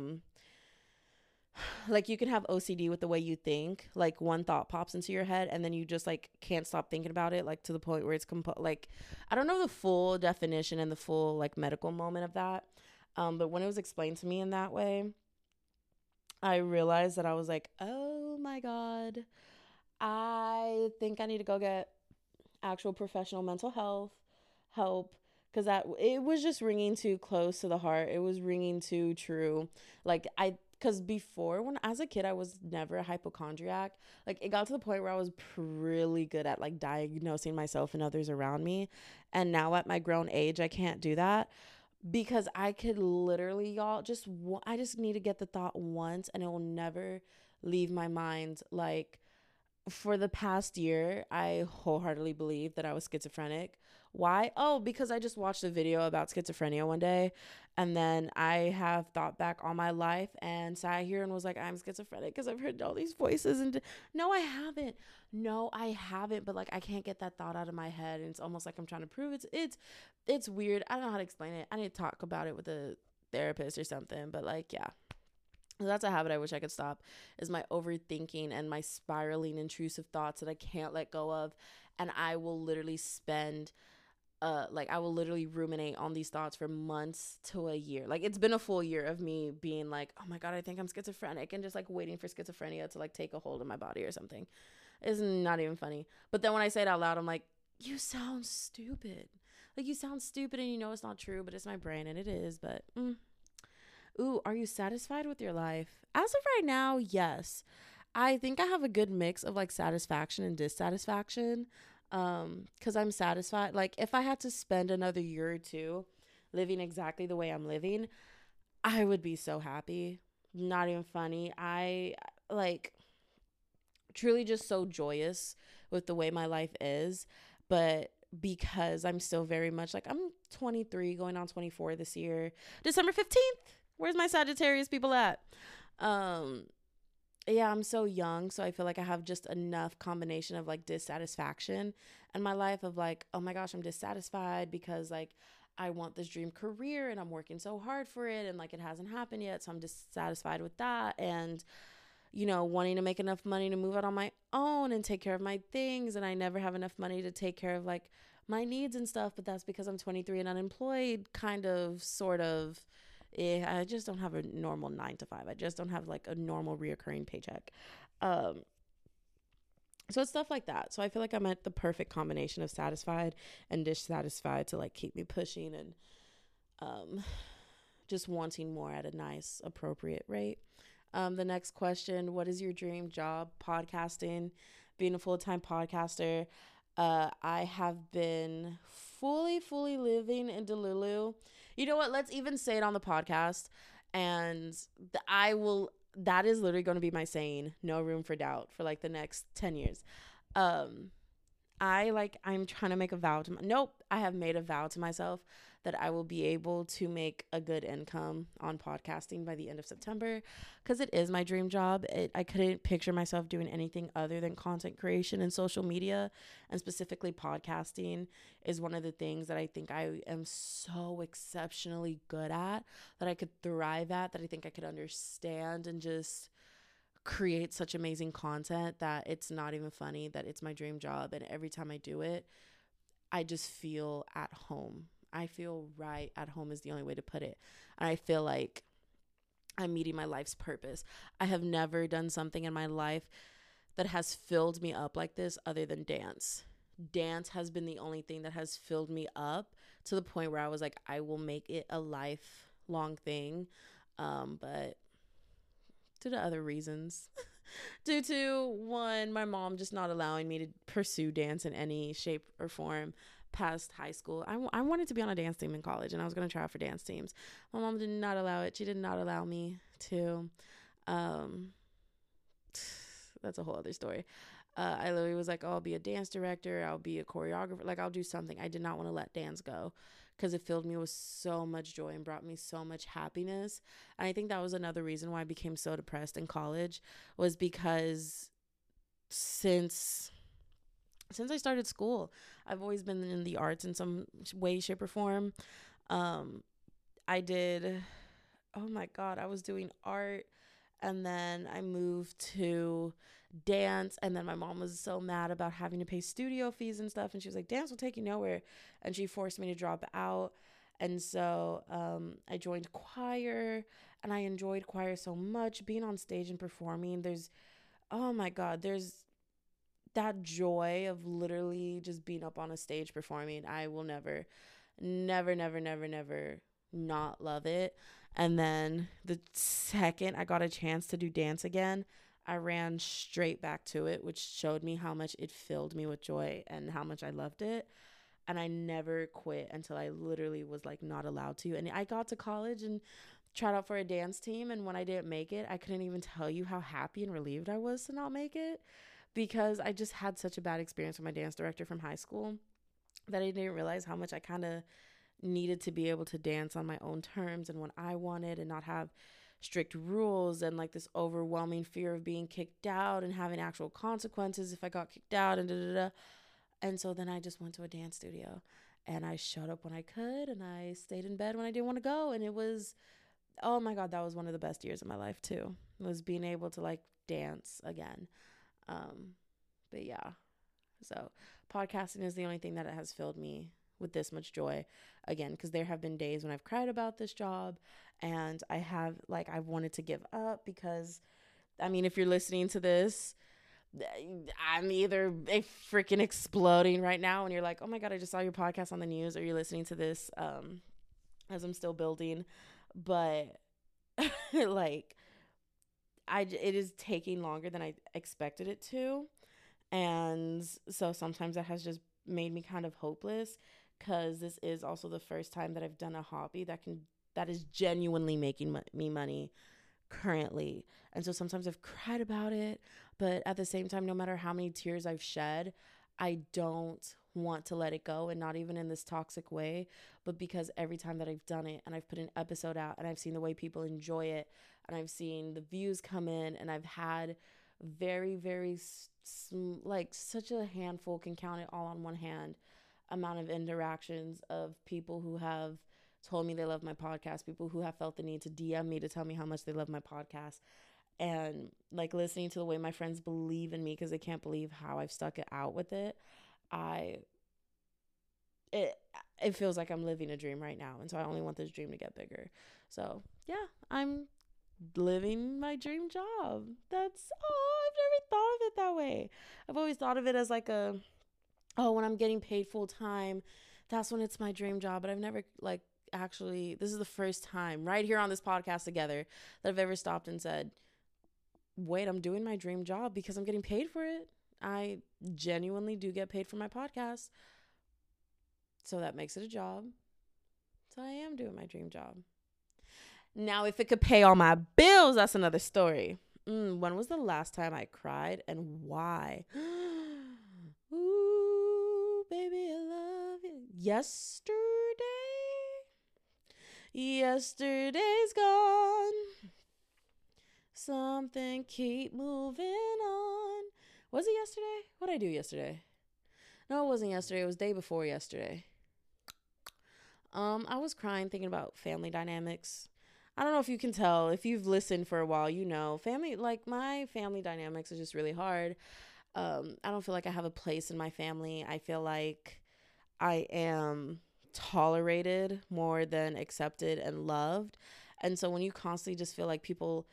like you can have OCD with the way you think. Like one thought pops into your head and then you just like can't stop thinking about it, like to the point where it's like, I don't know the full definition and the full like medical moment of that. But when it was explained to me in that way, I realized that I was like, oh my God, I think I need to go get actual professional mental health help, because that it was just ringing too close to the heart. It was ringing too true. Like Because before, when as a kid, I was never a hypochondriac. Like, it got to the point where I was really good at like diagnosing myself and others around me. And now at my grown age, I can't do that because I could literally, y'all, I just need to get the thought once and it will never leave my mind. Like, for the past year, I wholeheartedly believe that I was schizophrenic. Why? Oh, because I just watched a video about schizophrenia one day, and then I have thought back on my life and sat here and was like, I'm schizophrenic because I've heard all these voices. And no, I haven't. No, I haven't. But like, I can't get that thought out of my head, and it's almost like I'm trying to prove it's weird. I don't know how to explain it. I need to talk about it with a therapist or something. But like, yeah. That's a habit I wish I could stop, is my overthinking and my spiraling intrusive thoughts that I can't let go of. And I will literally spend like I will literally ruminate on these thoughts for months to a year. Like, it's been a full year of me being like, oh my God, I think I'm schizophrenic, and just like waiting for schizophrenia to like take a hold of my body or something. It's not even funny. But then when I say it out loud, I'm like, you sound stupid. Like, you sound stupid and you know it's not true, but it's my brain and it is. But ooh, are you satisfied with your life? As of right now, yes. I think I have a good mix of like satisfaction and dissatisfaction. Cause I'm satisfied. Like, if I had to spend another year or two living exactly the way I'm living, I would be so happy. Not even funny. I like truly just so joyous with the way my life is. But because I'm still very much like, I'm 23 going on 24 this year, December 15th. Where's my Sagittarius people at? Um, yeah, I'm so young, so I feel like I have just enough combination of like dissatisfaction in my life of like, oh my gosh, I'm dissatisfied because like I want this dream career and I'm working so hard for it and like it hasn't happened yet, so I'm dissatisfied with that. And wanting to make enough money to move out on my own and take care of my things, and I never have enough money to take care of like my needs and stuff, but that's because I'm 23 and unemployed, kind of, sort of. I just don't have a normal 9 to 5. I just don't have like a normal reoccurring paycheck. Um, so it's stuff like that. So I feel like I'm at the perfect combination of satisfied and dissatisfied to like keep me pushing and um, just wanting more at a nice, appropriate rate. The next question: what is your dream job? Podcasting, being a full-time podcaster. I have been fully living in Delulu. You know what? Let's even say it on the podcast. And that is literally going to be my saying, no room for doubt, for like the next 10 years. Um, I'm trying to make a vow to nope, I have made a vow to myself that I will be able to make a good income on podcasting by the end of September, because it is my dream job. I couldn't picture myself doing anything other than content creation and social media, and specifically podcasting is one of the things that I think I am so exceptionally good at, that I could thrive at, that I think I could understand and just create such amazing content that it's not even funny, that it's my dream job. And every time I do it, I just feel at home. I feel right at home is the only way to put it. And I feel like I'm meeting my life's purpose. I have never done something in my life that has filled me up like this other than dance. Dance has been the only thing that has filled me up to the point where I was like, I will make it a lifelong thing. But due to other reasons, due to one, my mom just not allowing me to pursue dance in any shape or form past high school. I wanted to be on a dance team in college, and I was going to try out for dance teams. My mom did not allow it. She did not allow me to. Um, that's a whole other story. I literally was like, oh, I'll be a dance director. I'll be a choreographer. Like, I'll do something. I did not want to let dance go because it filled me with so much joy and brought me so much happiness. And I think that was another reason why I became so depressed in college, was because since I started school, I've always been in the arts in some way, shape, or form. I did, oh my God, I was doing art, and then I moved to dance, and then my mom was so mad about having to pay studio fees and stuff, and she was like, dance will take you nowhere, and she forced me to drop out. And so I joined choir, and I enjoyed choir so much. Being on stage and performing, oh my God, there's that joy of literally just being up on a stage performing. I will never not love it. And then the second I got a chance to do dance again, I ran straight back to it, which showed me how much it filled me with joy and how much I loved it. And I never quit until I literally was like not allowed to. And I got to college and tried out for a dance team. And when I didn't make it, I couldn't even tell you how happy and relieved I was to not make it, because I just had such a bad experience with my dance director from high school that I didn't realize how much I kind of needed to be able to dance on my own terms and when I wanted, and not have strict rules and like this overwhelming fear of being kicked out and having actual consequences if I got kicked out and da da da. And so then I just went to a dance studio and I showed up when I could and I stayed in bed when I didn't want to go. And it was, oh my God, that was one of the best years of my life too, was being able to like dance again. Um, but yeah, so podcasting is the only thing that it has filled me with this much joy again, because there have been days when I've cried about this job and I've wanted to give up, because I mean, if you're listening to this, I'm either freaking exploding right now and you're like, oh my God, I just saw your podcast on the news, or you're listening to this as I'm still building. But like, it is taking longer than I expected it to. And so sometimes that has just made me kind of hopeless, because this is also the first time that I've done a hobby that is genuinely making me money currently. And so sometimes I've cried about it, but at the same time, no matter how many tears I've shed, I don't want to let it go, and not even in this toxic way, but because every time that I've done it and I've put an episode out and I've seen the way people enjoy it and I've seen the views come in, and I've had very, very like such a handful, can count it all on one hand, amount of interactions of people who have told me they love my podcast, people who have felt the need to DM me to tell me how much they love my podcast, and like listening to the way my friends believe in me because they can't believe how I've stuck it out with it. I it it feels like I'm living a dream right now, and so I only want this dream to get bigger. So yeah, I'm living my dream job. I've never thought of it that way. I've always thought of it as like when I'm getting paid full time, that's when it's my dream job. But I've never like actually, this is the first time right here on this podcast together that I've ever stopped and said, wait, I'm doing my dream job because I'm getting paid for it. I genuinely do get paid for my podcast. So that makes it a job. So I am doing my dream job. Now, if it could pay all my bills, that's another story. When was the last time I cried and why? Ooh, baby, I love you. Yesterday's gone. Something keep moving on. Was it yesterday? What did I do yesterday? No, it wasn't yesterday. It was day before yesterday. I was crying thinking about family dynamics. I don't know if you can tell. If you've listened for a while, you know, my family dynamics is just really hard. I don't feel like I have a place in my family. I feel like I am tolerated more than accepted and loved. And so when you constantly just feel like people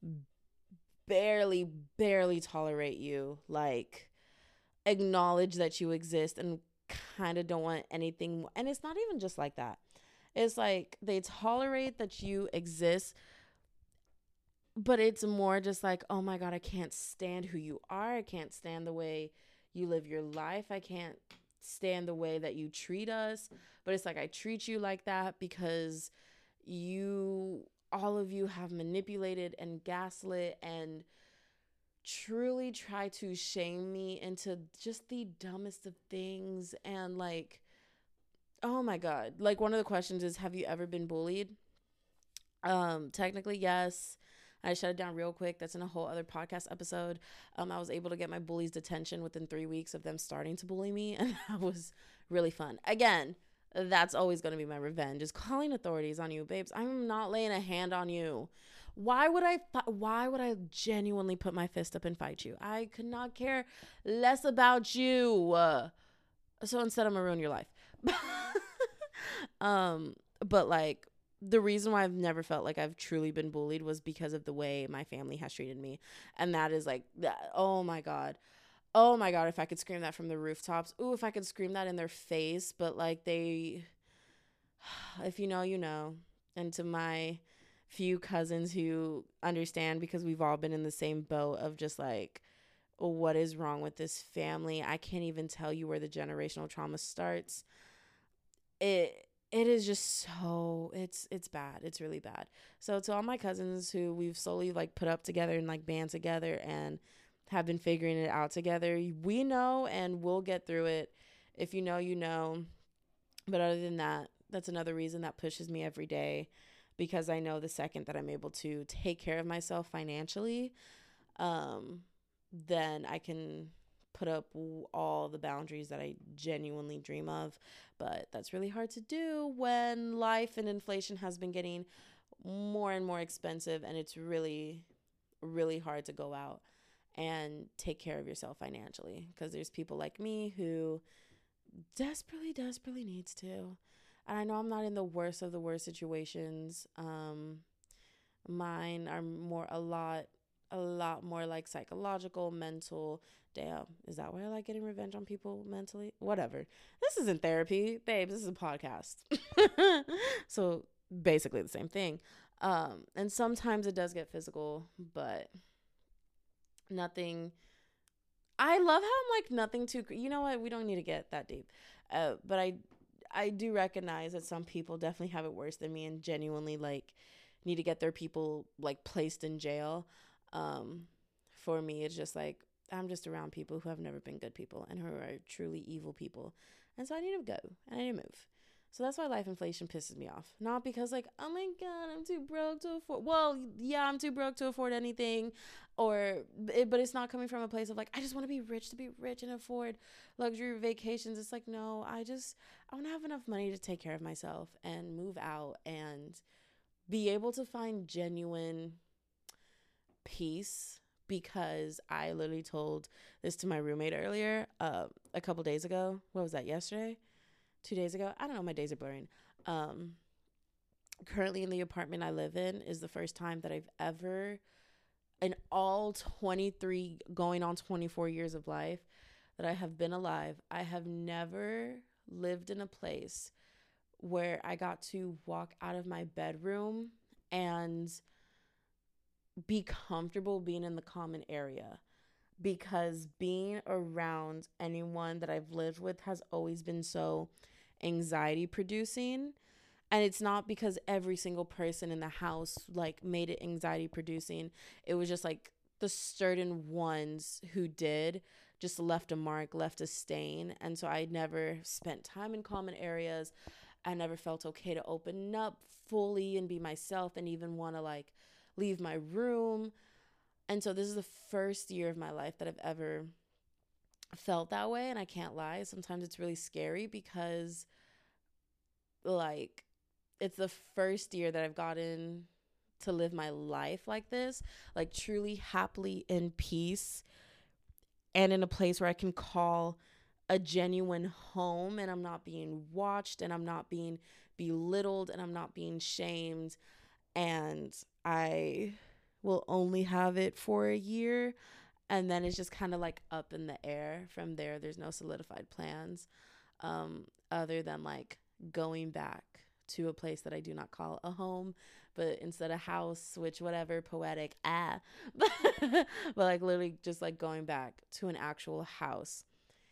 barely tolerate you, like acknowledge that you exist and kind of don't want anything. And it's not even just like that. It's like they tolerate that you exist, but it's more just like, oh my God, I can't stand who you are. I can't stand the way you live your life. I can't stand the way that you treat us. But it's like, I treat you like that because all of you have manipulated and gaslit and truly try to shame me into just the dumbest of things. And like, oh my God, like one of the questions is, have you ever been bullied? Technically, yes. I shut it down real quick. That's in a whole other podcast episode. I was able to get my bullies detention within 3 weeks of them starting to bully me, and that was really fun. Again, that's always going to be my revenge, is calling authorities on you, babes. I'm not laying a hand on you. Why would I genuinely put my fist up and fight you? I could not care less about you. So instead, I'm gonna ruin your life. But like, the reason why I've never felt like I've truly been bullied was because of the way my family has treated me. And that is like, oh my God. Oh my God, if I could scream that from the rooftops. Ooh, if I could scream that in their face. But like if you know, you know. And to my few cousins who understand, because we've all been in the same boat of just like, what is wrong with this family? I can't even tell you where the generational trauma starts. It is just so, it's bad. It's really bad. So to all my cousins who we've slowly like put up together and like band together and have been figuring it out together, we know and we'll get through it. If you know, you know. But other than that, that's another reason that pushes me every day, because I know the second that I'm able to take care of myself financially, then I can put up all the boundaries that I genuinely dream of. But that's really hard to do when life and inflation has been getting more and more expensive, and it's really, really hard to go out and take care of yourself financially, because there's people like me who desperately, desperately needs to. And I know I'm not in the worst of the worst situations. Mine are a lot more like psychological, mental. Damn, is that why I like getting revenge on people mentally? Whatever. This isn't therapy, babes. This is a podcast. So basically the same thing. And sometimes it does get physical, but nothing. I love how I'm like nothing too. You know what? We don't need to get that deep. But I do recognize that some people definitely have it worse than me and genuinely like need to get their people like placed in jail. For me, it's just like I'm just around people who have never been good people and who are truly evil people, and so I need to go and I need to move. So that's why life inflation pisses me off. Not because like, oh my God, I'm too broke to afford. Well, yeah, I'm too broke to afford anything, but it's not coming from a place of like, I just want to be rich and afford luxury vacations. It's like, no, I want to have enough money to take care of myself and move out and be able to find genuine peace. Because I literally told this to my roommate earlier, a couple days ago. What was that, yesterday? 2 days ago? I don't know. My days are blurring. Currently in the apartment I live in is the first time that I've ever, in all 23, going on 24 years of life that I have been alive, I have never lived in a place where I got to walk out of my bedroom and be comfortable being in the common area, because being around anyone that I've lived with has always been so anxiety producing. And it's not because every single person in the house like made it anxiety producing. It was just like the certain ones who did just left a mark, left a stain. And so I never spent time in common areas. I never felt okay to open up fully and be myself and even want to like leave my room. And so this is the first year of my life that I've ever felt that way. And I can't lie, sometimes it's really scary because like it's the first year that I've gotten to live my life like this, like truly happily in peace and in a place where I can call a genuine home, and I'm not being watched and I'm not being belittled and I'm not being shamed. And I will only have it for a year, and then it's just kind of like up in the air from there. There's no solidified plans, other than like going back to a place that I do not call a home, but instead of house, which whatever, poetic, but like literally just like going back to an actual house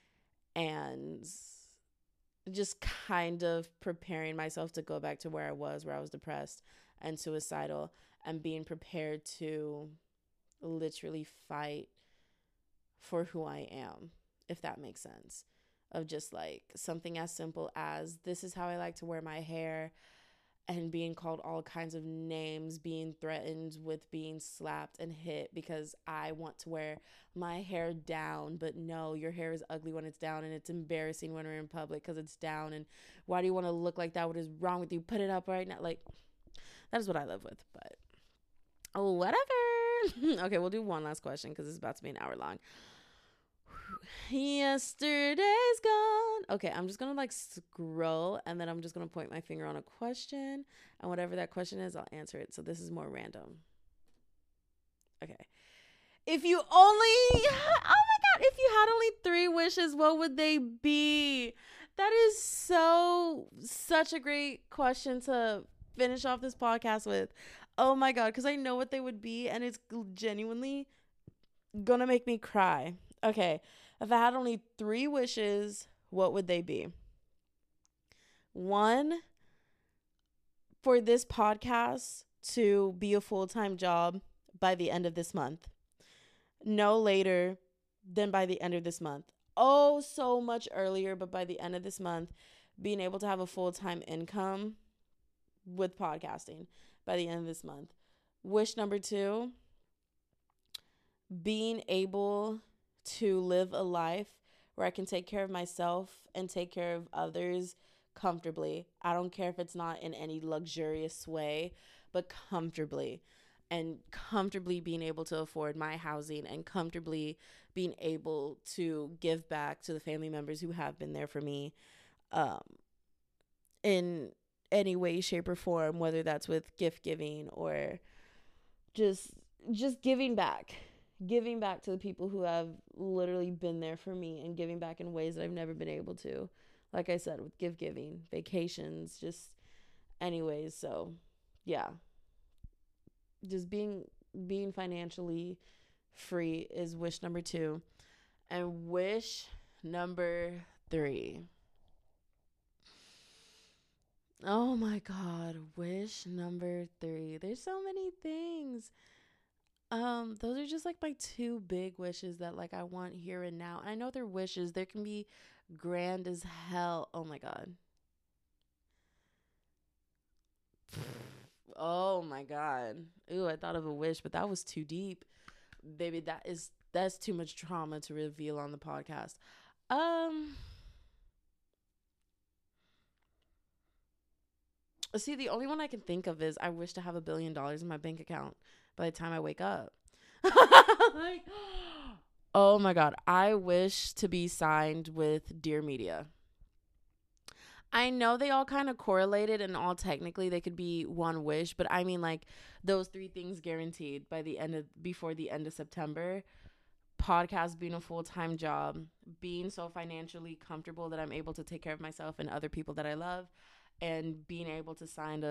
and just kind of preparing myself to go back to where I was depressed and suicidal, and being prepared to literally fight for who I am, if that makes sense. Of just like something as simple as, this is how I like to wear my hair, and being called all kinds of names, being threatened with being slapped and hit because I want to wear my hair down. But no, your hair is ugly when it's down, and it's embarrassing when we're in public because it's down. And why do you want to look like that? What is wrong with you? Put it up right now. Like, that is what I live with. But oh, whatever. Okay, we'll do one last question because it's about to be an hour long. Yesterday's gone. Okay, I'm just gonna like scroll, and then I'm just gonna point my finger on a question, and whatever that question is, I'll answer it. So this is more random. Okay. If you only, oh my God, if you had only 3 wishes, what would they be? That is such a great question to finish off this podcast with. Oh my God, because I know what they would be, and it's genuinely gonna make me cry. Okay, if I had only 3 wishes, what would they be? One, for this podcast to be a full-time job by the end of this month. No later than by the end of this month. Oh, so much earlier, but by the end of this month, being able to have a full-time income with podcasting by the end of this month. Wish number 2, being able to live a life where I can take care of myself and take care of others comfortably. I don't care if it's not in any luxurious way, but comfortably. And comfortably being able to afford my housing and comfortably being able to give back to the family members who have been there for me um, in any way, shape, or form, whether that's with gift giving or just giving back to the people who have literally been there for me, and giving back in ways that I've never been able to, like I said, with gift giving, vacations, just anyways. So yeah, just being financially free is wish number 2. And wish number 3, oh my God, wish number 3, there's so many things. Those are just like my 2 big wishes that like I want here and now. And I know they're wishes. There can be grand as hell. Oh my God. Oh my God. Ooh, I thought of a wish, but that was too deep. Baby, that's too much trauma to reveal on the podcast. Um See, the only one I can think of is I wish to have $1 billion in my bank account by the time I wake up. Like, oh my God. I wish to be signed with Dear Media. I know they all kind of correlated and all technically they could be one wish, but I mean like those 3 things guaranteed before the end of September. Podcast being a full-time job, being so financially comfortable that I'm able to take care of myself and other people that I love, and being able to sign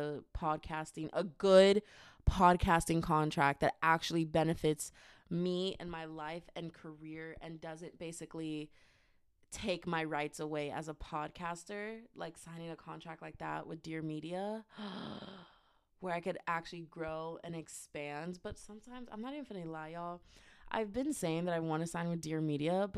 a good podcasting contract that actually benefits me and my life and career and doesn't basically take my rights away as a podcaster, like signing a contract like that with Dear Media, where I could actually grow and expand. But sometimes, I'm not even gonna lie, y'all, I've been saying that I want to sign with Dear Media,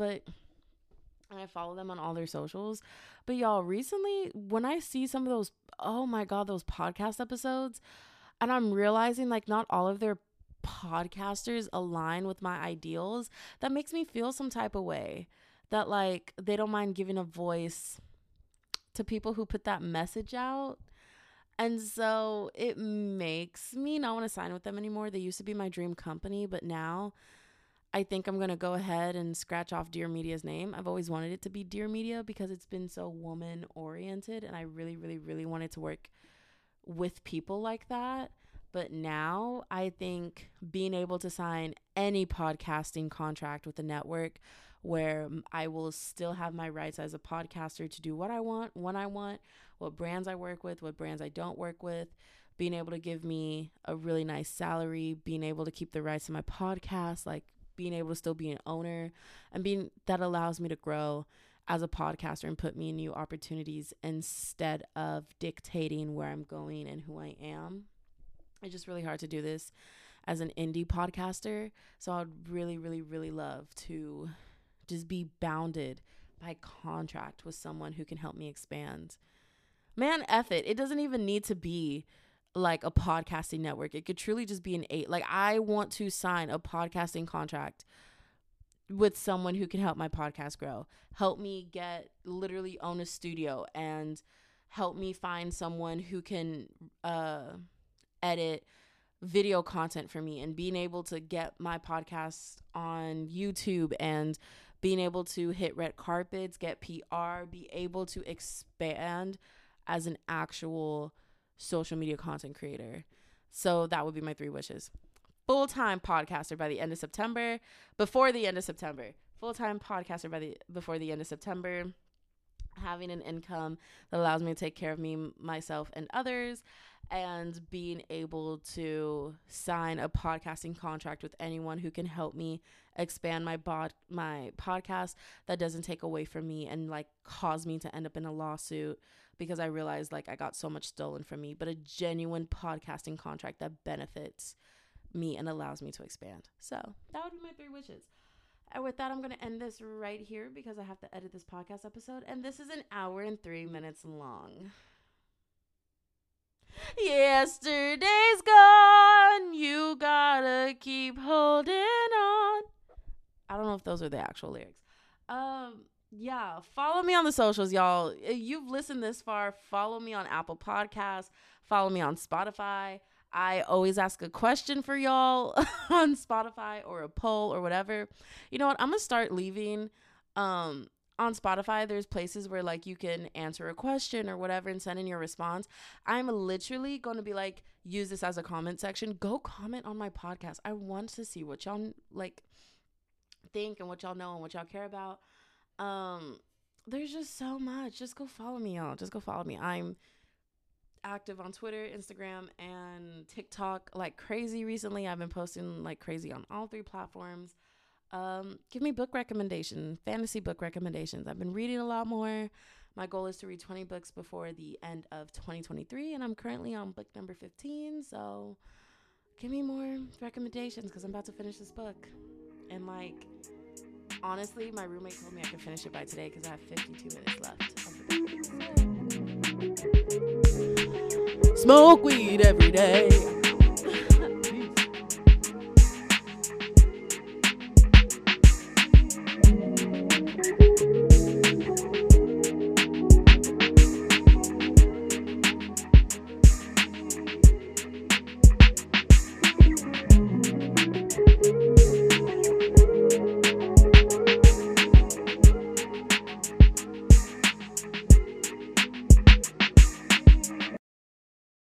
and I follow them on all their socials. But y'all, recently, when I see some of those, oh my God, those podcast episodes, and I'm realizing like not all of their podcasters align with my ideals, that makes me feel some type of way. That like they don't mind giving a voice to people who put that message out. And so it makes me not want to sign with them anymore. They used to be my dream company, but now I think I'm going to go ahead and scratch off Dear Media's name. I've always wanted it to be Dear Media because it's been so woman oriented, and I really, really, really wanted to work with people like that. But now I think being able to sign any podcasting contract with a network where I will still have my rights as a podcaster to do what I want, when I want, what brands I work with, what brands I don't work with, being able to give me a really nice salary, being able to keep the rights to my podcast, like being able to still be an owner, and being that allows me to grow as a podcaster and put me in new opportunities instead of dictating where I'm going and who I am. It's just really hard to do this as an indie podcaster. So I'd really, really, really love to just be bounded by contract with someone who can help me expand. Man, F it. It doesn't even need to be like a podcasting network. It could truly just be like I want to sign a podcasting contract with someone who can help my podcast grow, help me literally own a studio, and help me find someone who can edit video content for me, and being able to get my podcast on YouTube, and being able to hit red carpets, get PR, be able to expand as an actual social media content creator. So that would be my 3 wishes. Full-time podcaster by the end of September, before the end of September. Full-time podcaster before the end of September. having an income that allows me to take care of me, myself, and others, and being able to sign a podcasting contract with anyone who can help me expand my podcast that doesn't take away from me and like cause me to end up in a lawsuit because I realized like I got so much stolen from me, but a genuine podcasting contract that benefits me and allows me to expand. So that would be my 3 wishes. And with that, I'm going to end this right here because I have to edit this podcast episode. And this is an hour and 3 minutes long. Yesterday's gone. You gotta keep holding on. I don't know if those are the actual lyrics. Yeah, follow me on the socials, y'all. If you've listened this far, follow me on Apple Podcasts, follow me on Spotify. I always ask a question for y'all on Spotify or a poll or whatever. You know what? I'm going to start leaving on Spotify. There's places where like you can answer a question or whatever and send in your response. I'm literally going to be like, use this as a comment section. Go comment on my podcast. I want to see what y'all like think and what y'all know and what y'all care about. There's just so much. Just go follow me, y'all. Just go follow me. I'm active on Twitter, Instagram, and TikTok like crazy recently. I've been posting like crazy on all 3 platforms. Give me book recommendations, fantasy book recommendations. I've been reading a lot more. My goal is to read 20 books before the end of 2023, and I'm currently on book number 15. So give me more recommendations because I'm about to finish this book. And like, honestly, my roommate told me I could finish it by today because I have 52 minutes left of the book. Smoke weed every day.